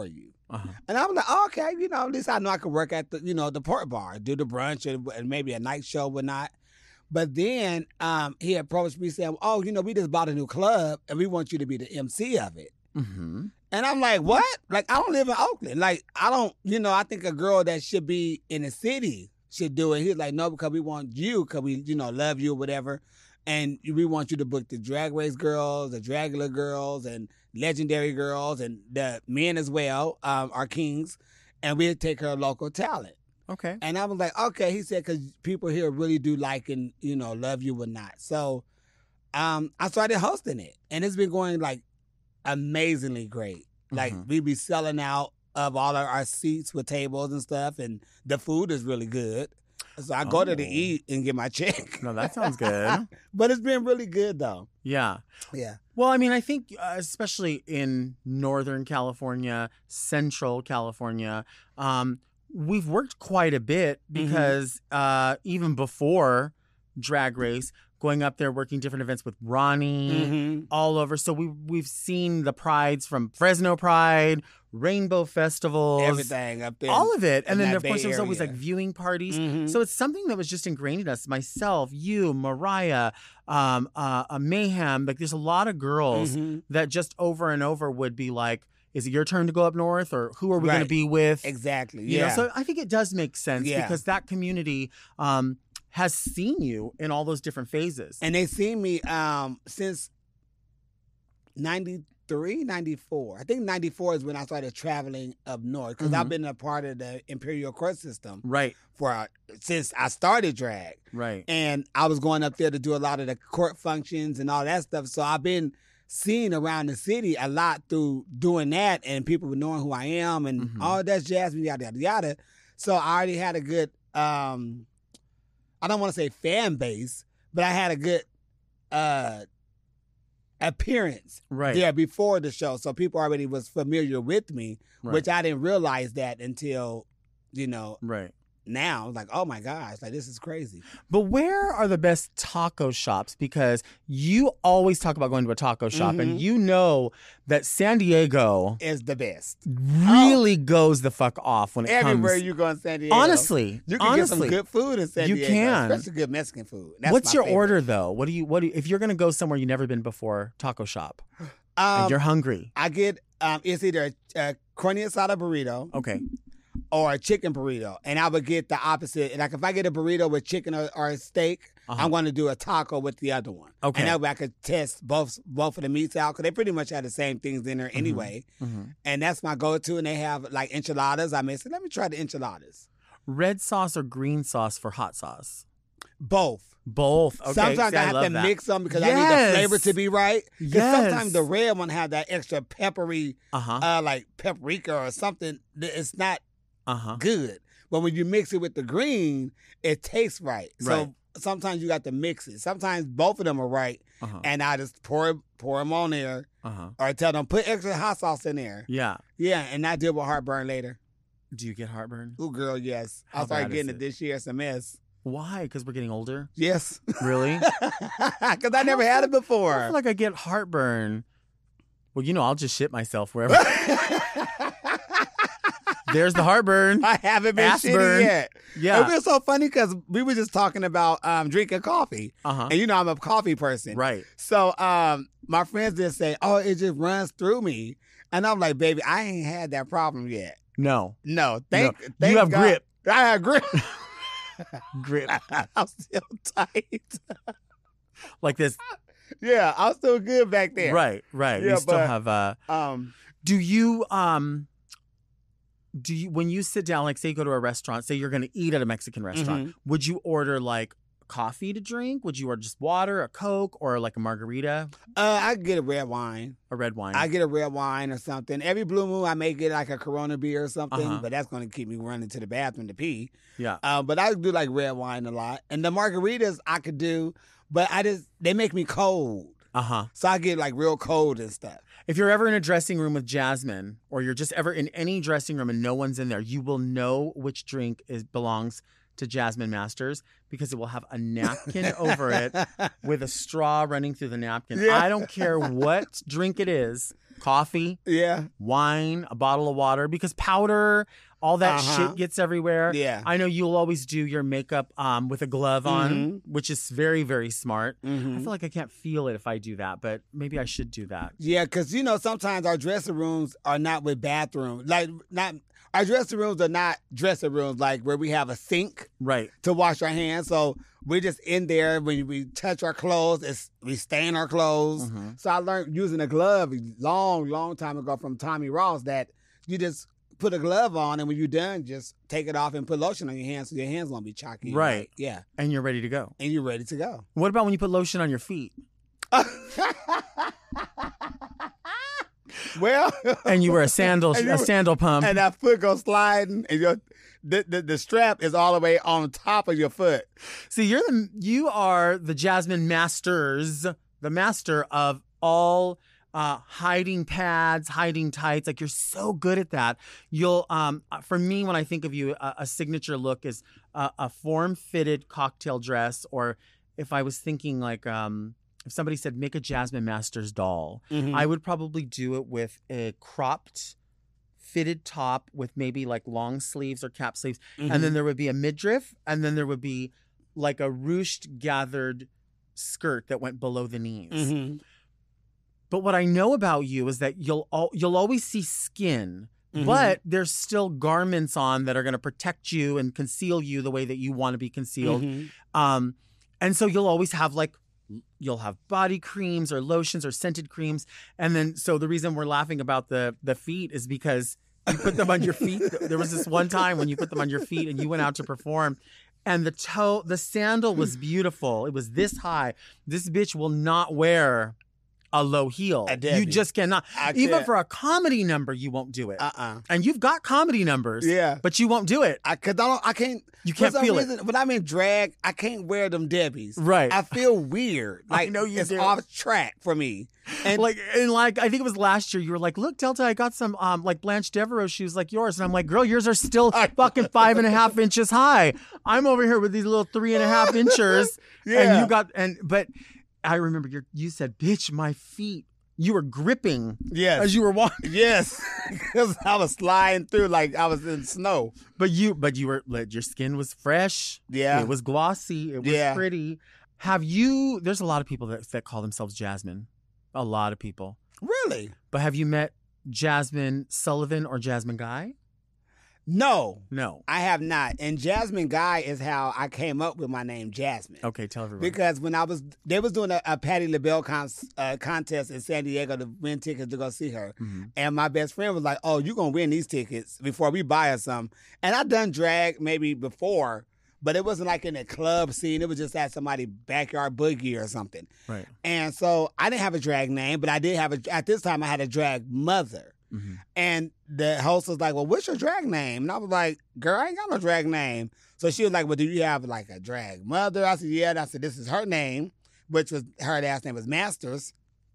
Uh-huh. And I was like, oh, okay, you know, at least I know I could work at the, you know, the port bar, do the brunch and, and maybe a night show, whatnot. But then um, he approached me saying, oh, you know, we just bought a new club and we want you to be the M C of it. Mm-hmm. And I'm like, what? Like, I don't live in Oakland. Like, I don't, you know, I think a girl that should be in the city should do it. He's like, no, because we want you, because we, you know, love you or whatever. And we want you to book the Drag Race girls, the Dragula girls, and Legendary girls, and the men as well, um, our kings. And we'll take her local talent. Okay. And I was like, okay. He said, because people here really do like and, you know, love you or not. So um, I started hosting it. And it's been going, like, amazingly great. Like, Mhm. we be selling out of all of our seats with tables and stuff. And the food is really good. So I go there to Oh. eat and get my check. No, that sounds good. But it's been really good, though. Yeah. Yeah. Well, I mean, I think uh, especially in Northern California, Central California, um, we've worked quite a bit because uh, even before Drag Race, going up there, working different events with Ronnie, Mm-hmm. all over. So we, we've seen the prides from Fresno Pride, Rainbow Festivals, Everything up there. all of it. And in then, that of course, Bay there was always Area. like viewing parties. Mhm. So it's something that was just ingrained in us. Myself, you, Mariah, um, uh, uh, Mayhem. Like, there's a lot of girls Mhm. that just over and over would be like, is it your turn to go up north? Or who are we going Right. to be with? Exactly. You Yeah. know, so I think it does make sense Yeah. because that community um, has seen you in all those different phases. And they seen me um, since ninety-three, ninety-four. I think ninety-four is when I started traveling up north because I've Mhm. been a part of the Imperial Court system right, for uh, since I started drag. right. And I was going up there to do a lot of the court functions and all that stuff. So I've been seen around the city a lot through doing that and people knowing who I am and Mhm. oh, that's Jasmine, yada, yada, yada. So I already had a good, um, I don't want to say fan base, but I had a good uh, appearance Right. there before the show. So people already was familiar with me, Right. which I didn't realize that until, you know, Right. now. I was like, oh my gosh, like this is crazy. But where are the best taco shops? Because you always talk about going to a taco shop, and Mhm. you know that San Diego It's the best. really goes the fuck off when it Everywhere comes. you go in San Diego. honestly, You can honestly, get some good food in San You Diego. can. Especially good Mexican food. That's what's my your favorite. order though? What do you? What do you, if you're gonna go somewhere you've never been before? Taco shop, Um, and you're hungry. I get, um, it's either a, a carne asada burrito Okay. or a chicken burrito. And I would get the opposite. Like if I get a burrito with chicken or, or a steak, Uh-huh. I'm going to do a taco with the other one. Okay. And that way I could test both both of the meats out because they pretty much have the same things in there anyway. Mhm. And that's my go-to. And they have like enchiladas. I may say, let me try the enchiladas. Red sauce or green sauce for hot sauce? Both. Both. Okay. Sometimes See, I have love to that. mix them because I need Yes. the flavor to be right. Because Yes. sometimes the red one have that extra peppery, Uh huh. uh, like paprika or something. that It's not Uh huh. good. But when you mix it with the green, it tastes right. So Right. sometimes you got to mix it. Sometimes both of them are right, Uh huh. and I just pour pour them on there Uh huh. or tell them put extra hot sauce in there. Yeah. Yeah, and I deal with heartburn later. Do you get heartburn? Ooh, girl, yes. How I started bad is getting it? it this year. It's a mess. Why? Because we're getting older. Yes. Really? Because I never had it I feel before. like I get heartburn. Well, you know, I'll just shit myself wherever. There's the heartburn. I haven't been Ass shitty burn. yet. Yeah. It was so funny because we were just talking about um, drinking coffee. Uh huh. And you know I'm a coffee person. Right. So um, my friends just say, oh, it just runs through me. And I'm like, baby, I ain't had that problem yet. No. No, thank, No. thank You have God. grip. I have grip. Grip. I'm still tight. Like this. Yeah, I'm still good back there. Right. Right. Yeah, you still but- have uh Um, do you um do you when you sit down, like say you go to a restaurant, say you're gonna eat at a Mexican restaurant, Mm-hmm. would you order like coffee to drink? Would you order just water, a Coke, or like a margarita, uh, I get a red wine. a red wine? I get a red wine or something. Every blue moon, I may get like a Corona beer or something, Uh-huh. but that's going to keep me running to the bathroom to pee. yeah. Uh, but I do like red wine a lot. And the margaritas I could do, but I just, they make me cold. Uh-huh. So I get like real cold and stuff. If you're ever in a dressing room with Jasmine, or you're just ever in any dressing room and no one's in there, you will know which drink is belongs to Jasmine Masters because it will have a napkin over it with a straw running through the napkin. Yeah. I don't care what drink it is. coffee, Yeah. wine, a bottle of water, because powder, all that Uh-huh. shit gets everywhere. Yeah. I know you'll always do your makeup um, with a glove on, Mhm. which is very, very smart. Mhm. I feel like I can't feel it if I do that, but maybe I should do that. Yeah, because, you know, sometimes our dressing rooms are not with bathrooms. Like, not our dressing rooms are not dressing rooms, like where we have a sink Right. to wash our hands. So we're just in there. When we touch our clothes, it's, we stain our clothes. Mhm. So I learned using a glove a long, long time ago from Tommy Ross that you just put a glove on, and when you're done, just take it off and put lotion on your hands so your hands won't be chalky. Right. Yeah. And you're ready to go. And you're ready to go. What about when you put lotion on your feet? Well, And you wear a sandal, And you a were- sandal pump. and that foot goes sliding, and your the, the the strap is all the way on top of your foot. See, you're the you are the Jasmine Masters, the master of all uh, hiding pads, hiding tights. Like, you're so good at that. You'll, um, for me, when I think of you, a, a signature look is a, a form-fitted cocktail dress, or if I was thinking like, um, if somebody said make a Jasmine Masters doll, Mhm. I would probably do it with a cropped, fitted top with maybe like long sleeves or cap sleeves, Mhm. and then there would be a midriff, and then there would be like a ruched gathered skirt that went below the knees. Mhm. But what I know about you is that you'll al- you'll always see skin, Mhm. but there's still garments on that are going to protect you and conceal you the way that you want to be concealed. Mhm. Um, and so you'll always have like, you'll have body creams or lotions or scented creams. And then, so the reason we're laughing about the the feet is because you put them on your feet. There was this one time when you put them on your feet and you went out to perform, and the toe, the sandal was beautiful. It was this high. This bitch will not wear a low heel. A Debbie. You just cannot. I Even can't. for a comedy number, you won't do it. Uh-uh. And you've got comedy numbers, Yeah. but you won't do it. I, cause I, don't, I can't. You for can't some feel it. reason, when I'm in drag, I can't wear them Debbies. Right. I feel weird. I Like, know you it's do. off track for me. And like and like I think it was last year, you were like, look, Delta, I got some um like Blanche Devereaux shoes like yours. And I'm like, girl, yours are still fucking five and a half inches high. I'm over here with these little three and a half inches. And Yeah. you got and but I remember you you said, bitch, my feet. You were gripping yes. as you were walking. Yes. Because I was sliding through like I was in snow. But you but you were like, your skin was fresh. Yeah. It was glossy. It was Yeah. pretty. Have you there's a lot of people that, that call themselves Jasmine. A lot of people. Really? But have you met Jasmine Sullivan or Jasmine Guy? No. No. I have not. And Jasmine Guy is how I came up with my name, Jasmine. Okay, tell everybody. Because when I was, they was doing a, a Patti LaBelle con- uh, contest in San Diego to win tickets to go see her. Mhm. And my best friend was like, oh, you're going to win these tickets before we buy her some. And I done drag maybe before, but it wasn't like in a club scene. It was just at somebody's backyard boogie or something. Right. And so I didn't have a drag name, but I did have a, at this time I had a drag mother. Mhm. And the host was like, well, what's your drag name? And I was like, girl, I ain't got no drag name. So she was like, well, do you have like a drag mother? I said, yeah. And I said, this is her name, which was, her last name was Masters.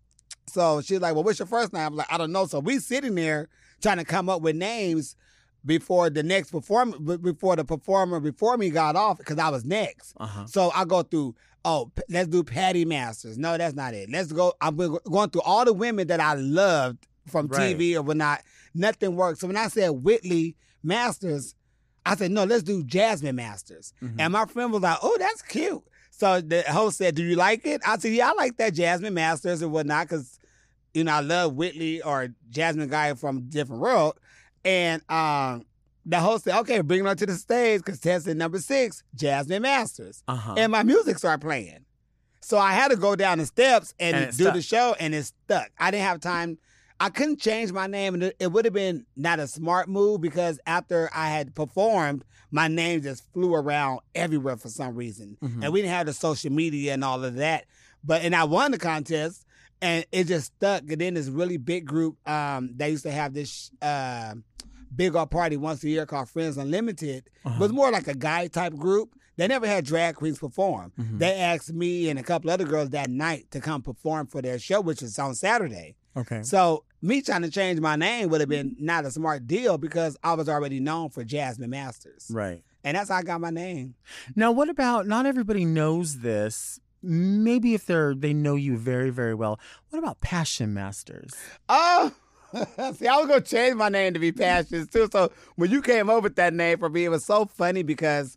So she was like, well, what's your first name? I was like, I don't know. So we sitting there trying to come up with names before the next performer, before the performer before me got off, because I was next. Uh-huh. So I go through, oh, p- let's do Patty Masters. No, that's not it. Let's go. I'm go- going through all the women that I loved from Right. T V or whatnot. Nothing worked. So when I said Whitley Masters, I said, no, let's do Jasmine Masters. Mhm. And my friend was like, oh, that's cute. So the host said, do you like it? I said, yeah, I like that Jasmine Masters and whatnot, because, you know, I love Whitley or Jasmine Guy from a different world. And um, the host said, okay, bring her to the stage, contestant number six, Jasmine Masters. Uh-huh. And my music started playing. So I had to go down the steps and, And it do stuck. the show, and it stuck. I didn't have time. I couldn't change my name, and it, it would have been not a smart move, because after I had performed, my name just flew around everywhere for some reason. Mhm. And we didn't have the social media and all of that. But and I won the contest, and it just stuck. And then this really big group, um, they used to have this uh, big old party once a year called Friends Unlimited. Uh-huh. It was more like a guy type group. They never had drag queens perform. Mhm. They asked me and a couple other girls that night to come perform for their show, which was on Saturday. Okay. So me trying to change my name would have been not a smart deal, because I was already known for Jasmine Masters. Right. And that's how I got my name. Now, what about, not everybody knows this, maybe if they're they know you very, very well. What about Passion Masters? Oh, see, I was going to change my name to be Passions, too. So when you came up with that name for me, it was so funny because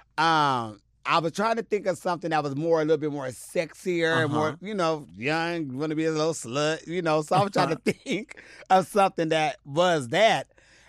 um, I was trying to think of something that was more, a little bit more sexier, Uh-huh. more, you know, young, want to be a little slut, you know. So I was trying to think of something that was that.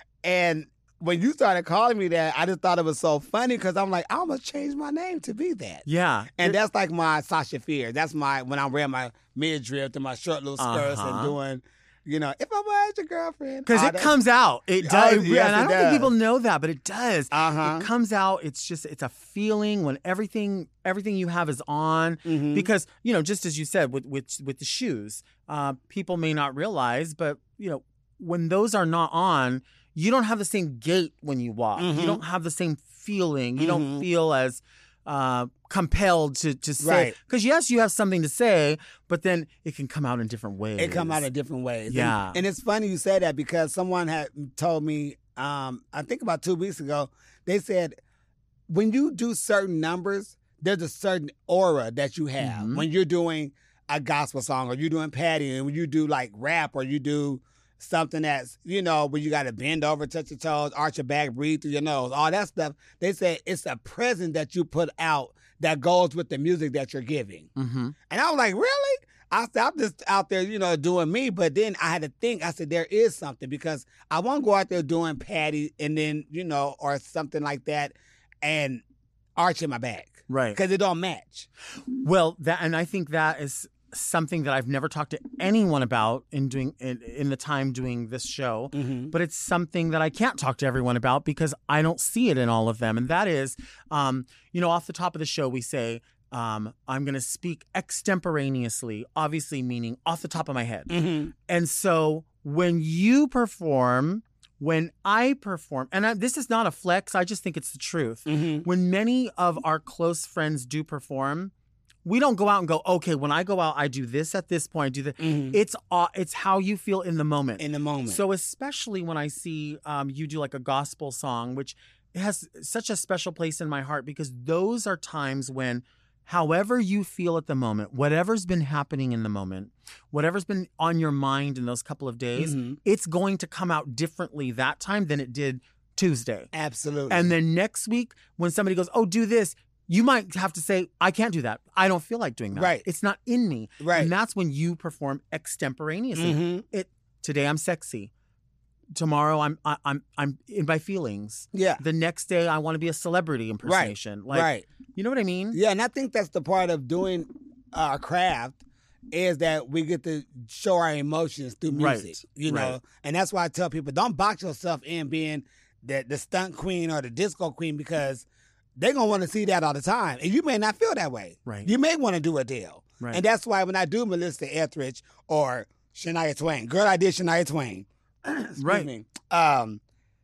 And when you started calling me that, I just thought it was so funny because I'm like, I'm going to change my name to be that. Yeah. And that's like my Sasha Fierce. That's my, when I'm wearing my midriff to my short little skirts Uh-huh. and doing, you know, if I was your girlfriend. Because all it that- comes out. It does. Oh, It re- yes, and I it don't does. think people know that, but it does. Uh-huh. It comes out. It's just, it's a feeling when everything, everything you have is on. Mhm. Because, you know, just as you said with, with, with the shoes, uh, people may not realize, but, you know, when those are not on, you don't have the same gait when you walk. Mhm. You don't have the same feeling. You Mhm. don't feel as uh, compelled to, to say. Right. Because, yes, you have something to say, but then it can come out in different ways. It come out in different ways. And- Yeah. And, it's funny you say that because someone had told me, um, I think about two weeks ago, they said, when you do certain numbers, there's a certain aura that you have. Mhm. When you're doing a gospel song or you're doing Patty, and when you do like rap or you do something that's, you know, where you got to bend over, touch your toes, arch your back, breathe through your nose, all that stuff. They say it's a present that you put out that goes with the music that you're giving. Mm-hmm. And I was like, really? I said, I'm just out there, you know, doing me. But then I had to think, I said, there is something because I won't go out there doing Patty and then, you know, or something like that and arching my back. Right. Because it don't match. Well, that, and I think that is something that I've never talked to anyone about in doing in, in the time doing this show, Mm-hmm. but it's something that I can't talk to everyone about because I don't see it in all of them. And that is, um, you know, off the top of the show, we say, um, I'm going to speak extemporaneously, obviously meaning off the top of my head. Mm-hmm. And so when you perform, when I perform, and I, this is not a flex, I just think it's the truth. Mm-hmm. When many of our close friends do perform, we don't go out and go, okay, when I go out, I do this at this point, I do that. Mm-hmm. It's uh, it's how you feel in the moment. In the moment. So especially when I see um, you do like a gospel song, which has such a special place in my heart because those are times when however you feel at the moment, whatever's been happening in the moment, whatever's been on your mind in those couple of days, Mhm. it's going to come out differently that time than it did Tuesday. Absolutely. And then next week, when somebody goes, oh, do this, you might have to say, I can't do that. I don't feel like doing that. Right. It's not in me. Right. And that's when you perform extemporaneously. Mm-hmm. It today I'm sexy. Tomorrow I'm I, I'm I'm in my feelings. Yeah. The next day I want to be a celebrity impersonation. Like, right. you know what I mean? Yeah, and I think that's the part of doing our craft is that we get to show our emotions through music, Right, you know? right. And that's why I tell people, don't box yourself in being the, the stunt queen or the disco queen because they're going to want to see that all the time. And you may not feel that way. Right. You may want to do Adele. Right. And that's why when I do Melissa Etheridge or Shania Twain, girl, I did Shania Twain. Excuse Right. me. Um,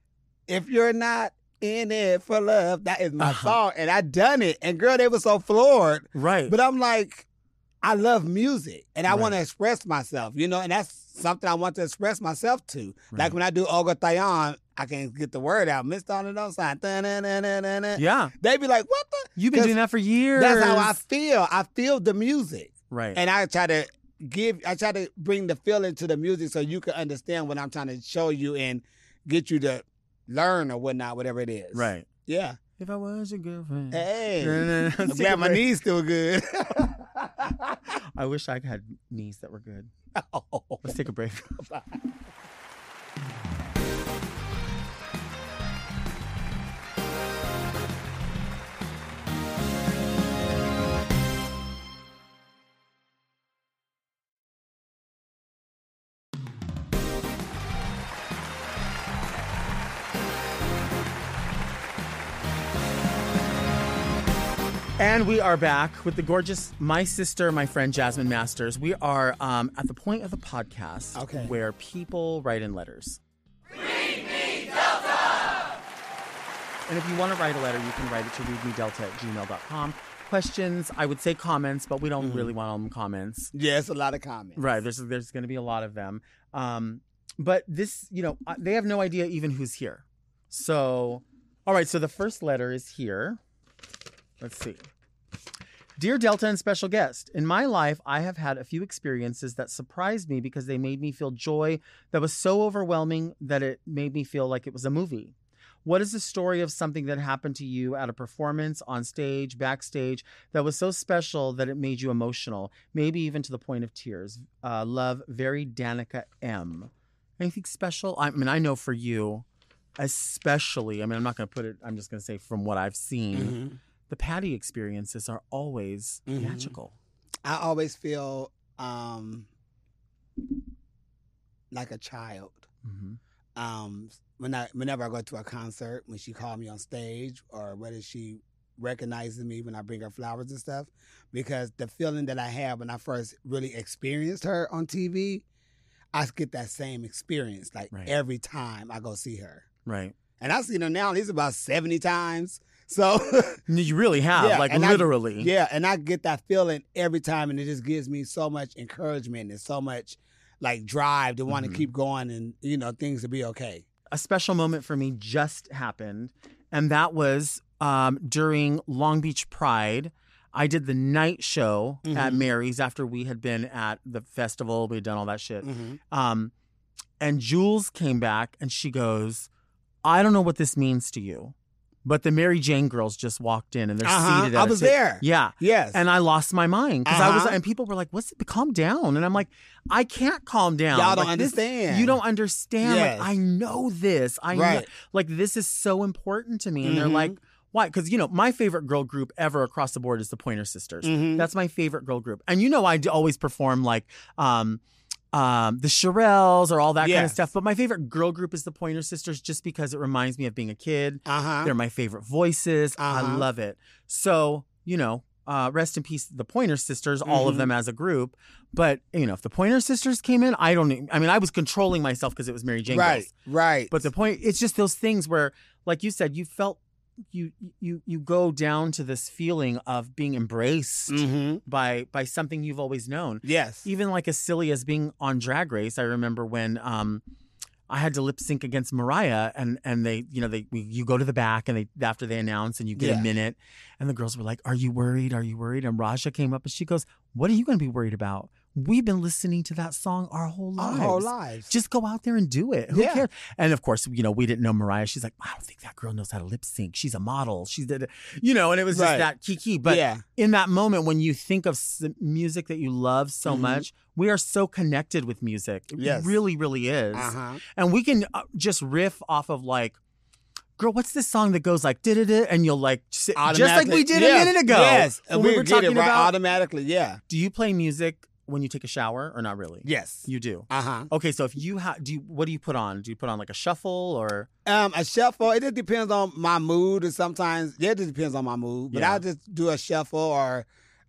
if you're not in it for love, that is my Uh-huh. song. And I done it. And girl, they were so floored. Right. But I'm like, I love music and I Right. want to express myself, you know, and that's something I want to express myself to. Right. Like when I do Olga Thayan, I can't get the word out. Missed on the no sign. yeah. They be like, what the? You've been 'Cause doing that for years. That's how I feel. I feel the music. Right. And I try to give, I try to bring the feeling to the music so you can understand what I'm trying to show you and get you to learn or whatnot, whatever it is. right. Yeah. If I was your girlfriend. Hey. No, no, no, no. I'm Take glad a my break. knees still good. I wish I had knees that were good. Let's take a break. And we are back with the gorgeous, my sister, my friend Jasmine Masters. We are um, at the point of the podcast Okay. where people write in letters. Read me Delta! And if you want to write a letter, you can write it to readmedelta at gmail dot com. Questions, I would say comments, but we don't really want them comments. Yeah, it's a lot of comments. Right, there's there's going to be a lot of them. Um, but this, you know, uh, they have no idea even who's here. So, all right, so the first letter is here. Let's see. Dear Delta and special guest, in my life, I have had a few experiences that surprised me because they made me feel joy that was so overwhelming that it made me feel like it was a movie. What is the story of something that happened to you at a performance, on stage, backstage, that was so special that it made you emotional, maybe even to the point of tears? Uh, love, very Danica M. Anything special? I mean, I know for you, especially, I mean, I'm not going to put it, I'm just going to say from what I've seen, mm-hmm. the Patty experiences are always mm-hmm. magical. I always feel um, like a child. Mm-hmm. Um, when I, whenever I go to a concert, when she called me on stage, or whether she recognizes me when I bring her flowers and stuff, because the feeling that I had when I first really experienced her on T V, I get that same experience like right. every time I go see her. Right. And I've seen her now at least about seventy times. So you really have, yeah, like literally. I, yeah, and I get that feeling every time, and it just gives me so much encouragement and so much like drive to want mm-hmm. to keep going, and you know, things to be okay. A special moment for me just happened, and that was um, during Long Beach Pride. I did the night show mm-hmm. at Mary's after we had been at the festival. We had done all that shit. Mm-hmm. Um, and Jules came back and she goes, I don't know what this means to you, but the Mary Jane girls just walked in and they're uh-huh. seated at I was a there. Yeah. Yes. And I lost my mind because uh-huh. I was, and people were like, what's it? Calm down. And I'm like, I can't calm down. Y'all like, don't understand. This, you don't understand. Yes. Like, I know this. I right. know, like, this is so important to me. And mm-hmm. they're like, why? Because, you know, my favorite girl group ever across the board is the Pointer Sisters. Mm-hmm. That's my favorite girl group. And, you know, I always perform like um, um, the Shirelles or all that yes. kind of stuff. But my favorite girl group is the Pointer Sisters just because it reminds me of being a kid. Uh-huh. They're my favorite voices. Uh-huh. I love it. So, you know, uh, rest in peace, the Pointer Sisters, all mm-hmm. of them as a group. But, you know, if the Pointer Sisters came in, I don't, I mean, I was controlling myself because it was Mary Jane Right, girls. right. But the point, it's just those things where, like you said, you felt, you you you go down to this feeling of being embraced mm-hmm. by by something you've always known. Yes. Even like as silly as being on Drag Race. I remember when um I had to lip sync against Mariah, and and they, you know, they we, you go to the back and they after they announce and you get yeah. a minute, and the girls were like, "Are you worried? Are you worried?" And Raja came up and she goes, "What are you going to be worried about? We've been listening to that song our whole lives. Our whole lives. Just go out there and do it. Who yeah. cares?" And of course, you know, we didn't know Mariah. She's like, "I don't think that girl knows how to lip sync. She's a model. She did it," you know. And it was just right. that kiki. But yeah. in that moment, when you think of music that you love so mm-hmm. much, we are so connected with music. It yes. really, really is. Uh-huh. And we can just riff off of like, girl, what's this song that goes like, did-it-it, and you'll like, just like we did yes. a minute ago. Yes, and we, we were get talking it right about automatically, yeah. Do you play music when you take a shower or not really? Yes. You do? Uh-huh. Okay, so if you have, do you, what do you put on? Do you put on like a shuffle or? Um, a shuffle, it just depends on my mood, and sometimes, yeah, it just depends on my mood, but yeah. I'll just do a shuffle or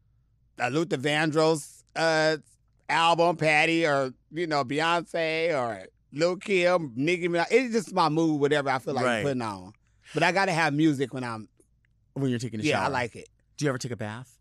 a Luther Vandross uh, album, Patty, or, you know, Beyonce, or Lil' Kim, Nicki Minaj. It's just my mood, whatever I feel like right. putting on. But I got to have music when I'm... When you're taking a yeah, shower. Yeah, I like it. Do you ever take a bath?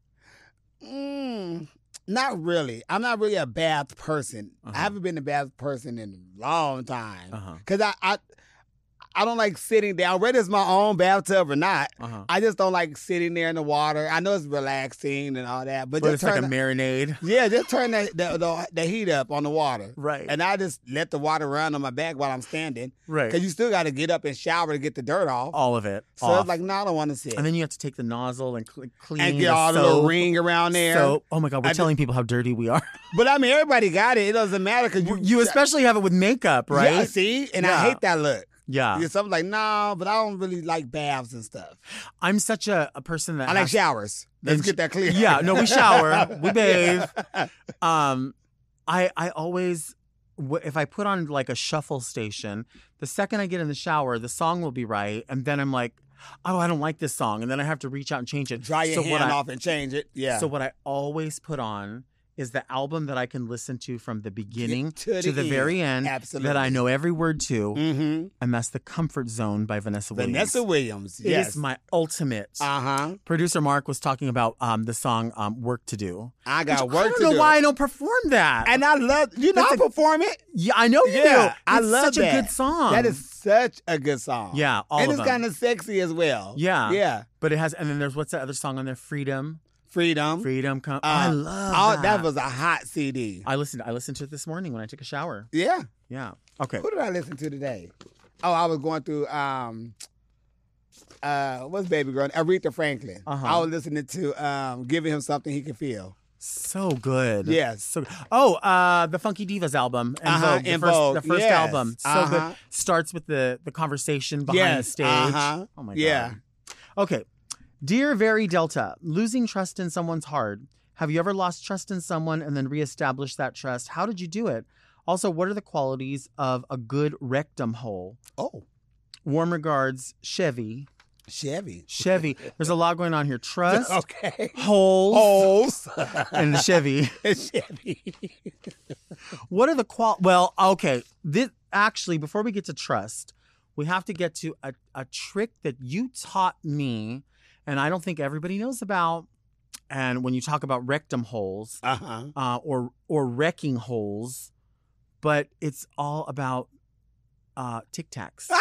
Mm, not really. I'm not really a bath person. Uh-huh. I haven't been a bath person in a long time. Because uh-huh. I, I I don't like sitting down, whether it's my own bathtub or not. Uh-huh. I just don't like sitting there in the water. I know it's relaxing and all that. But, but just it's turn like a the, marinade. Yeah, just turn the, the, the, the heat up on the water. Right. And I just let the water run on my back while I'm standing. Right. Because you still got to get up and shower to get the dirt off. All of it. So off. it's like, no, I don't want to sit. And then you have to take the nozzle and cl- clean And get the all the soap. little ring around there. So, oh my God, we're I telling just, people how dirty we are. But I mean, everybody got it. It doesn't matter. Cause you, you especially have it with makeup, right? Yeah, see? And yeah. I hate that look. Yeah. Because I'm like, no, but I don't really like baths and stuff. I'm such a, a person that I like showers. Let's get that clear. Yeah, no, we shower, we bathe. Yeah. Um, I I always, if I put on like a shuffle station, the second I get in the shower, the song will be right, and then I'm like, oh, I don't like this song, and then I have to reach out and change it. Dry your so hand I, off and change it. Yeah. So what I always put on is the album that I can listen to from the beginning to the, to the very end. Absolutely. That I know every word to. Mm-hmm. And that's The Comfort Zone by Vanessa Williams. Vanessa Williams, yes. It is my ultimate. Uh-huh. Producer Mark was talking about um, the song um, Work to Do. I got Which work to do. I don't know why I don't perform that. And I love, you know, I perform it. Yeah, I know you yeah, do. I it's love such that. a good song. That is such a good song. Yeah, all and of them. And it's kind of sexy as well. Yeah. Yeah. But it has, and then there's, what's that other song on there? Freedom. Freedom. Freedom. Com- Uh, I love all, that. that was a hot C D. I listened. I listened to it this morning when I took a shower. Yeah. Yeah. Okay. Who did I listen to today? Oh, I was going through, um, uh, what's baby girl? Aretha Franklin. Uh-huh. I was listening to um, Giving Him Something He Can Feel. So good. Yes. So oh, uh, the Funky Divas album, En Uh-huh, Vogue, the En first, Vogue, the first yes. album. So Uh-huh. good. Starts with the the conversation behind Yes. the stage. Uh-huh. Oh my god. Yeah. Okay. Dear Very Delta, losing trust in someone's hard. Have you ever lost trust in someone and then reestablished that trust? How did you do it? Also, what are the qualities of a good rectum hole? Oh, Warm regards, Chevy. Chevy. Chevy. There's a lot going on here. Trust, Okay. holes, Holes. and the Chevy. Chevy. What are the qual? Well, okay. This actually, before we get to trust, we have to get to a, a trick that you taught me, and I don't think everybody knows about. And when you talk about rectum holes, Uh-huh. uh, or or wrecking holes, but it's all about uh, Tic Tacs.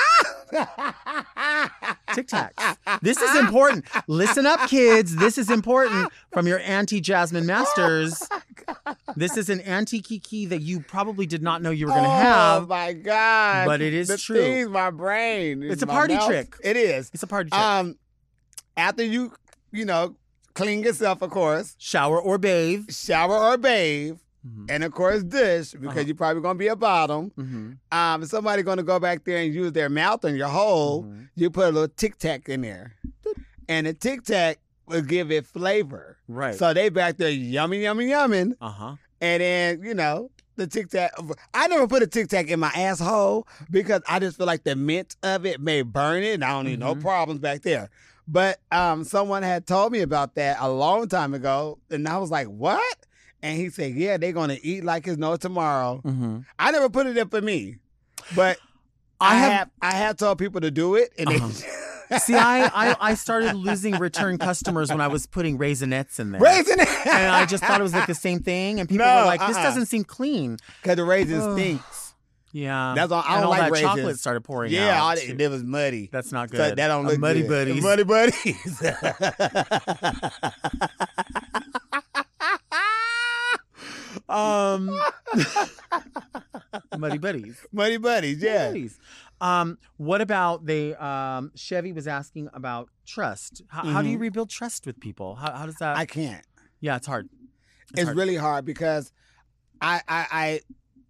Tic Tacs. This is important. Listen up, kids. This is important from your Auntie Jasmine Masters. This is an Auntie Kiki that you probably did not know you were going to Oh have. my God. But it is the true. Things, my brain. It's a my party mouth. trick. It is. It's a party trick. Um, after you, you know, clean yourself, of course, Shower or bathe. shower or bathe, Mhm. and of course dish, because Uh-huh. you're probably gonna be a bottom. Mm-hmm. Um, if somebody gonna go back there and use their mouth on your hole, Mhm. you put a little Tic Tac in there, and the Tic Tac will give it flavor. Right. So they back there yummy, yummy, yumming, uh-huh. and then you know the Tic Tac. I never put a Tic Tac in my asshole because I just feel like the mint of it may burn it, and I don't need no Mhm. problems back there. But um, someone had told me about that a long time ago, and I was like, "What?" And he said, "Yeah, they're gonna eat like it's no tomorrow." Mm-hmm. I never put it in for me, but I I, have- have I have told people to do it, and Uh-huh. See, I, I I started losing return customers when I was putting Raisinets in there. they raisin it, And I just thought it was like the same thing. And people No, were like, this uh-uh. doesn't seem clean. because the raisin Ugh. stinks. Yeah. That's all. I and don't all like that raisins. chocolate started pouring Yeah, out. all too. that, it was muddy. That's not good. So that don't A look muddy good. buddies. Muddy buddies. Um, Muddy Buddies. Muddy buddies. Yeah. Buddies. Um, what about they? Um, Chevy was asking about trust. How, how do you Mhm. rebuild trust with people? How, how does that? I can't. yeah, it's hard. It's hard. really hard because I, I, I,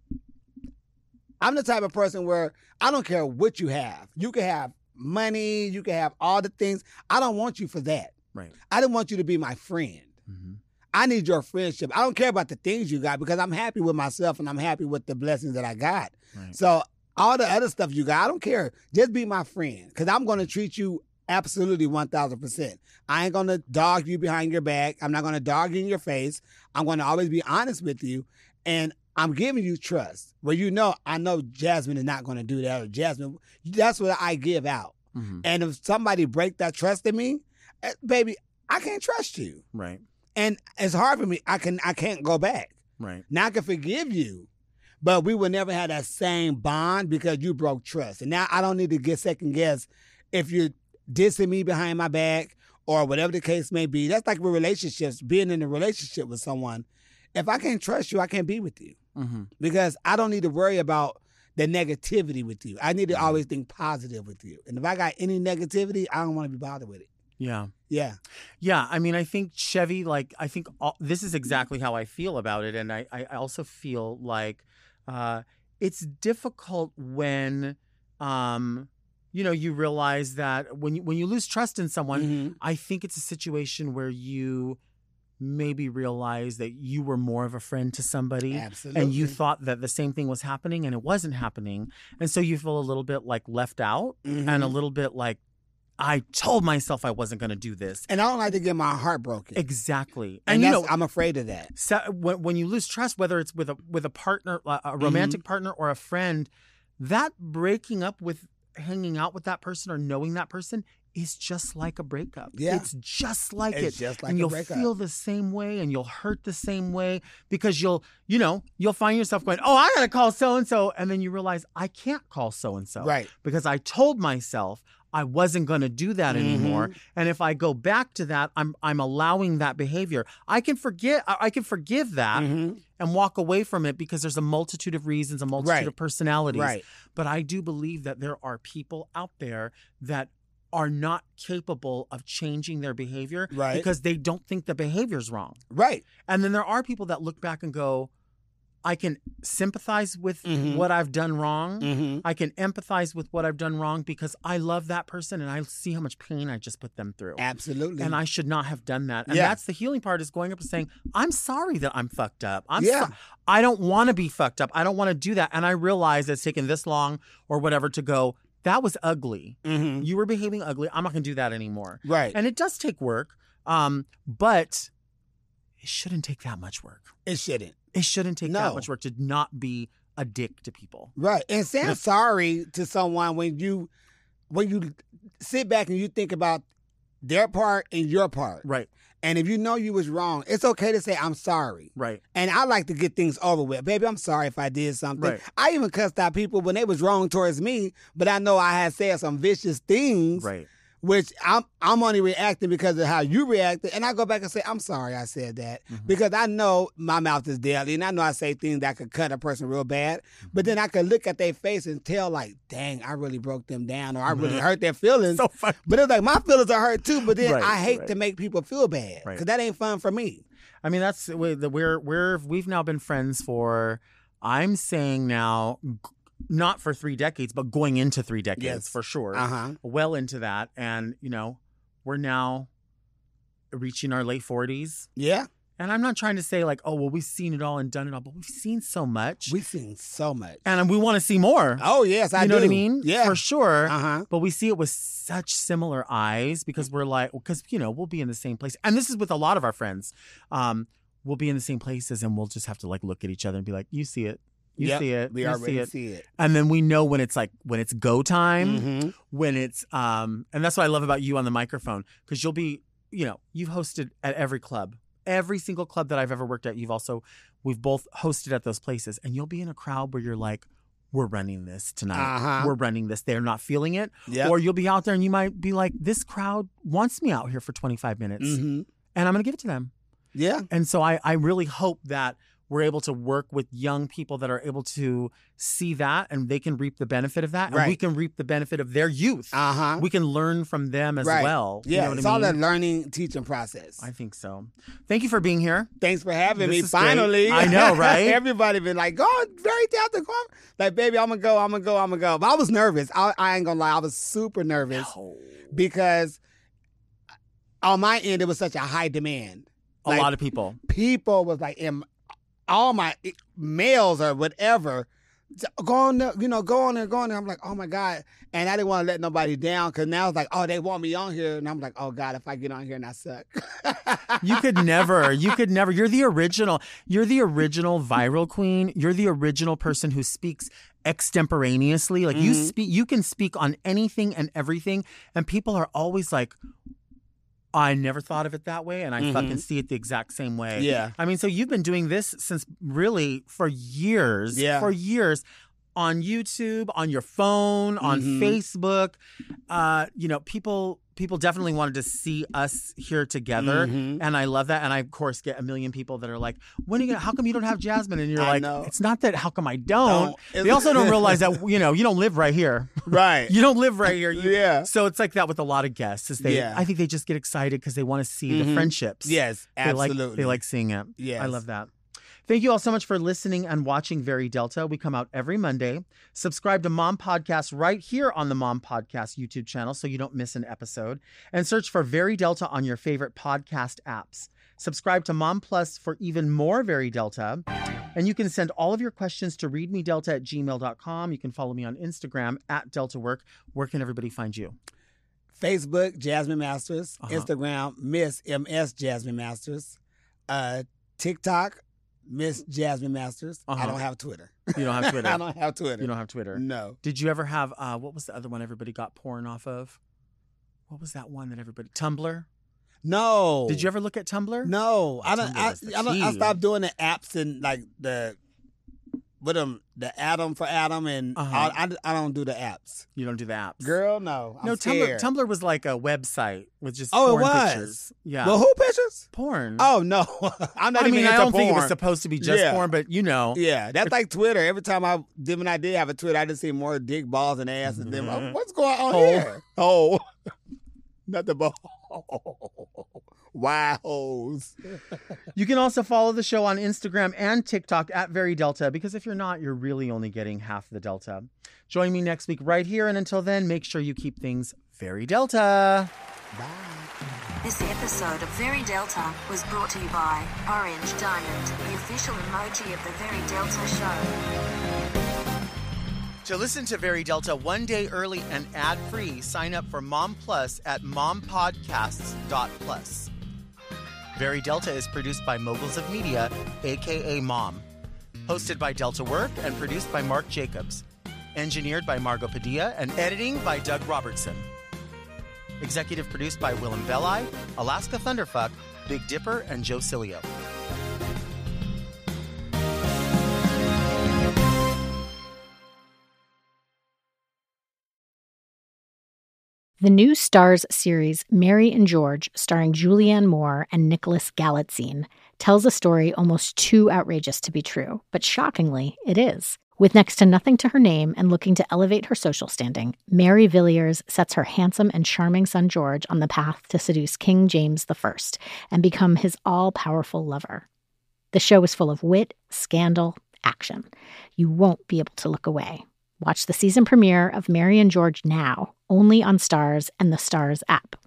I'm the type of person where I don't care what you have. You can have money. You can have all the things. I don't want you for that. Right. I didn't want you to be my friend. Mm-hmm. I need your friendship. I don't care about the things you got because I'm happy with myself and I'm happy with the blessings that I got. Right. So all the other stuff you got, I don't care. Just be my friend because I'm going to treat you absolutely one thousand percent. I ain't going to dog you behind your back. I'm not going to dog you in your face. I'm going to always be honest with you. And I'm giving you trust where you know, I know Jasmine is not going to do that or Jasmine, that's what I give out. Mm-hmm. And if somebody break that trust in me, eh, baby, I can't trust you. Right. And it's hard for me. I can I can't go back. Right. Now I can forgive you, but we will never have that same bond because you broke trust. And now I don't need to get second guess if you're dissing me behind my back or whatever the case may be. That's like with relationships, being in a relationship with someone. If I can't trust you, I can't be with you Mm-hmm. because I don't need to worry about the negativity with you. I need to always think positive with you. And if I got any negativity, I don't want to be bothered with it. Yeah. Yeah. Yeah, I mean, I think Chevy, like, I think all, this is exactly how I feel about it. And I, I also feel like uh, it's difficult when, um, you know, you realize that when you, when you lose trust in someone, Mhm. I think it's a situation where you maybe realize that you were more of a friend to somebody. Absolutely. And you thought that the same thing was happening and it wasn't happening. And so you feel a little bit like left out Mhm. and a little bit like, I told myself I wasn't going to do this. And I don't like to get my heart broken. Exactly. And, And, you that's, know, I'm afraid of that. so, when, when you lose trust, whether it's with a with a partner, a a romantic partner or a friend, that breaking up with hanging out with that person or knowing that person is just like a breakup. Yeah. It's just like It's it. just like and a you'll breakup. feel the same way and you'll hurt the same way because you'll, you know, you'll find yourself going, oh, I got to call so-and-so. And then you realize I can't call so-and-so. Right. Because I told myself I wasn't going to do that anymore. Mm-hmm. And if I go back to that, I'm I'm allowing that behavior. I can forget, I I can forgive that Mm-hmm. and walk away from it because there's a multitude of reasons, a multitude Right. of personalities. Right. But I do believe that there are people out there that are not capable of changing their behavior Right. because they don't think the behavior's wrong. Right. And then there are people that look back and go, I can sympathize with Mhm. what I've done wrong. Mm-hmm. I can empathize with what I've done wrong because I love that person and I see how much pain I just put them through. Absolutely. And I should not have done that. And Yeah. that's the healing part, is going up and saying, I'm sorry that I'm fucked up. I'm Yeah. so- I don't want to be fucked up. I don't want to do that. And I realize it's taken this long or whatever to go, that was ugly. Mm-hmm. You were behaving ugly. I'm not going to do that anymore. Right. And it does take work. Um, but it shouldn't take that much work. It shouldn't. It shouldn't take No. that much work to not be a dick to people. Right. And saying sorry to someone when you when you sit back and you think about their part and your part. Right. And if you know you was wrong, it's okay to say, I'm sorry. Right. And I like to get things over with. Baby, I'm sorry if I did something. Right. I even cussed out people when they was wrong towards me, but I know I had said some vicious things, Right. which I'm I'm only reacting because of how you reacted. And I go back and say, I'm sorry I said that. Mhm. Because I know my mouth is deadly, and I know I say things that could cut a person real bad. But then I could look at their face and tell, like, dang, I really broke them down, or I really Mhm. hurt their feelings. So fun. But it's like, my feelings are hurt too, but then Right, I hate right. to make people feel bad. Right. Because that ain't fun for me. I mean, that's we- the- we're we're we've now been friends for, I'm saying now, g- not for three decades, but going into three decades Yes. for sure. Uh-huh. Well into that, and you know, we're now reaching our late forties. Yeah. And I'm not trying to say like, oh well, we've seen it all and done it all, but we've seen so much, We've seen so much. and we want to see more. Oh, yes, I you know do. what I mean? Yeah. for sure. Uh-huh. But we see it with such similar eyes because we're like, because, you know, we'll be in the same place. And this is with a lot of our friends. Um, we'll be in the same places and we'll just have to like look at each other and be like, you see it. You Yep, see it. We you already see it. see it. And then we know when it's like, when it's go time, Mm-hmm. when it's, um, and that's what I love about you on the microphone, because you'll be, you know, you've hosted at every club. Every single club that I've ever worked at, you've also, we've both hosted at those places. And you'll be in a crowd where you're like, we're running this tonight. Uh-huh. We're running this. They're not feeling it. Yep. Or you'll be out there and you might be like, this crowd wants me out here for twenty-five minutes Mm-hmm. and I'm going to give it to them. Yeah. And so I, I really hope that we're able to work with young people that are able to see that and they can reap the benefit of that. And Right. we can reap the benefit of their youth. Uh-huh. We can learn from them as Right. well. Yeah, You know what it's I all mean? a learning, teaching process. I think so. Thank you for being here. Thanks for having This me. is great. Finally. I know, right? Everybody been like, go very down to come. Like, baby, I'm going to go, I'm going to go, I'm going to go. But I was nervous. I, I ain't going to lie. I was super nervous because on my end, it was such a high demand. A Like, lot of people. people was like, in all my males or whatever, go on there, you know, go on there, go on there. I'm like, oh my God. And I didn't want to let nobody down because now it's like, oh, they want me on here. And I'm like, oh God, if I get on here and I suck. You could never, you could never. You're the original. You're the original viral queen. You're the original person who speaks extemporaneously. Like you Mhm. speak, you can speak on anything and everything. And people are always like, I never thought of it that way. And I Mhm. fucking see it the exact same way. Yeah. I mean, so you've been doing this since really for years, Yeah. for years on YouTube, on your phone, on Mhm. Facebook. Uh, you know, people people definitely wanted to see us here together. Mhm. And I love that. And I, of course, get a million people that are like, when are you gonna, how come you don't have Jasmine? And you're I like, know. it's not that, how come I don't? Don't. They also don't realize that, you know, you don't live right here. Right. You don't live right here. You- Yeah. So it's like that with a lot of guests. Is they, Yeah. I think they just get excited because they want to see the Mhm. friendships. Yes, They like, absolutely. they like seeing it. Yes. I love that. Thank you all so much for listening and watching Very Delta. We come out every Monday. Subscribe to Mom Podcast right here on the Mom Podcast YouTube channel so you don't miss an episode. And search for Very Delta on your favorite podcast apps. Subscribe to Mom Plus for even more Very Delta. And you can send all of your questions to readmedelta at gmail dot com. You can follow me on Instagram at DeltaWork. Where can everybody find you? Facebook, Jasmine Masters. Uh-huh. Instagram, Miss M S Jasmine Masters. Uh, TikTok, Miss Jasmine Masters. Uh-huh. I don't have Twitter. You don't have Twitter. I don't have Twitter. You don't have Twitter. No. Did you ever have, uh, what was the other one everybody got porn off of? what was that one that everybody, Tumblr? No. Did you ever look at Tumblr? No. I don't, Tumblr I, was the I, don't, I key. stopped doing the apps and like the, with them, the Atom for Atom and Uh-huh. all, I, I don't do the apps. You don't do the apps. Girl, no. I'm no, scared. Tumblr Tumblr was like a website with just Oh, it porn was? pictures. Yeah. Well, who pictures? porn. Oh, no. I'm not I even mean, into I don't porn. think it was supposed to be just Yeah. porn, but you know. Yeah, that's like Twitter. Every time I did when I did have a Twitter, I just see more dick, balls, and ass. And then, Mhm. what's going on Oh. here? Oh, not the ball. Why hoes? You can also follow the show on Instagram and TikTok at Very Delta, because if you're not, you're really only getting half the Delta. Join me next week right here, and until then, make sure you keep things very Delta. Bye. This episode of Very Delta was brought to you by Orange Diamond, the official emoji of the Very Delta show. To listen to Very Delta one day early and ad-free, sign up for Mom Plus at mom podcasts dot plus. Very Delta is produced by Moguls of Media, a k a. Mom. Hosted by Delta Work and produced by Mark Jacobs. Engineered by Margot Padilla and editing by Doug Robertson. Executive produced by Willem Belli, Alaska Thunderfuck, Big Dipper, and Joe Cilio. The new Starz series Mary and George, starring Julianne Moore and Nicholas Galitzine, tells a story almost too outrageous to be true, but shockingly, it is. With next to nothing to her name and looking to elevate her social standing, Mary Villiers sets her handsome and charming son George on the path to seduce King James the First and become his all-powerful lover. The show is full of wit, scandal, action. You won't be able to look away. Watch the season premiere of Mary and George now, only on Starz and the Starz app.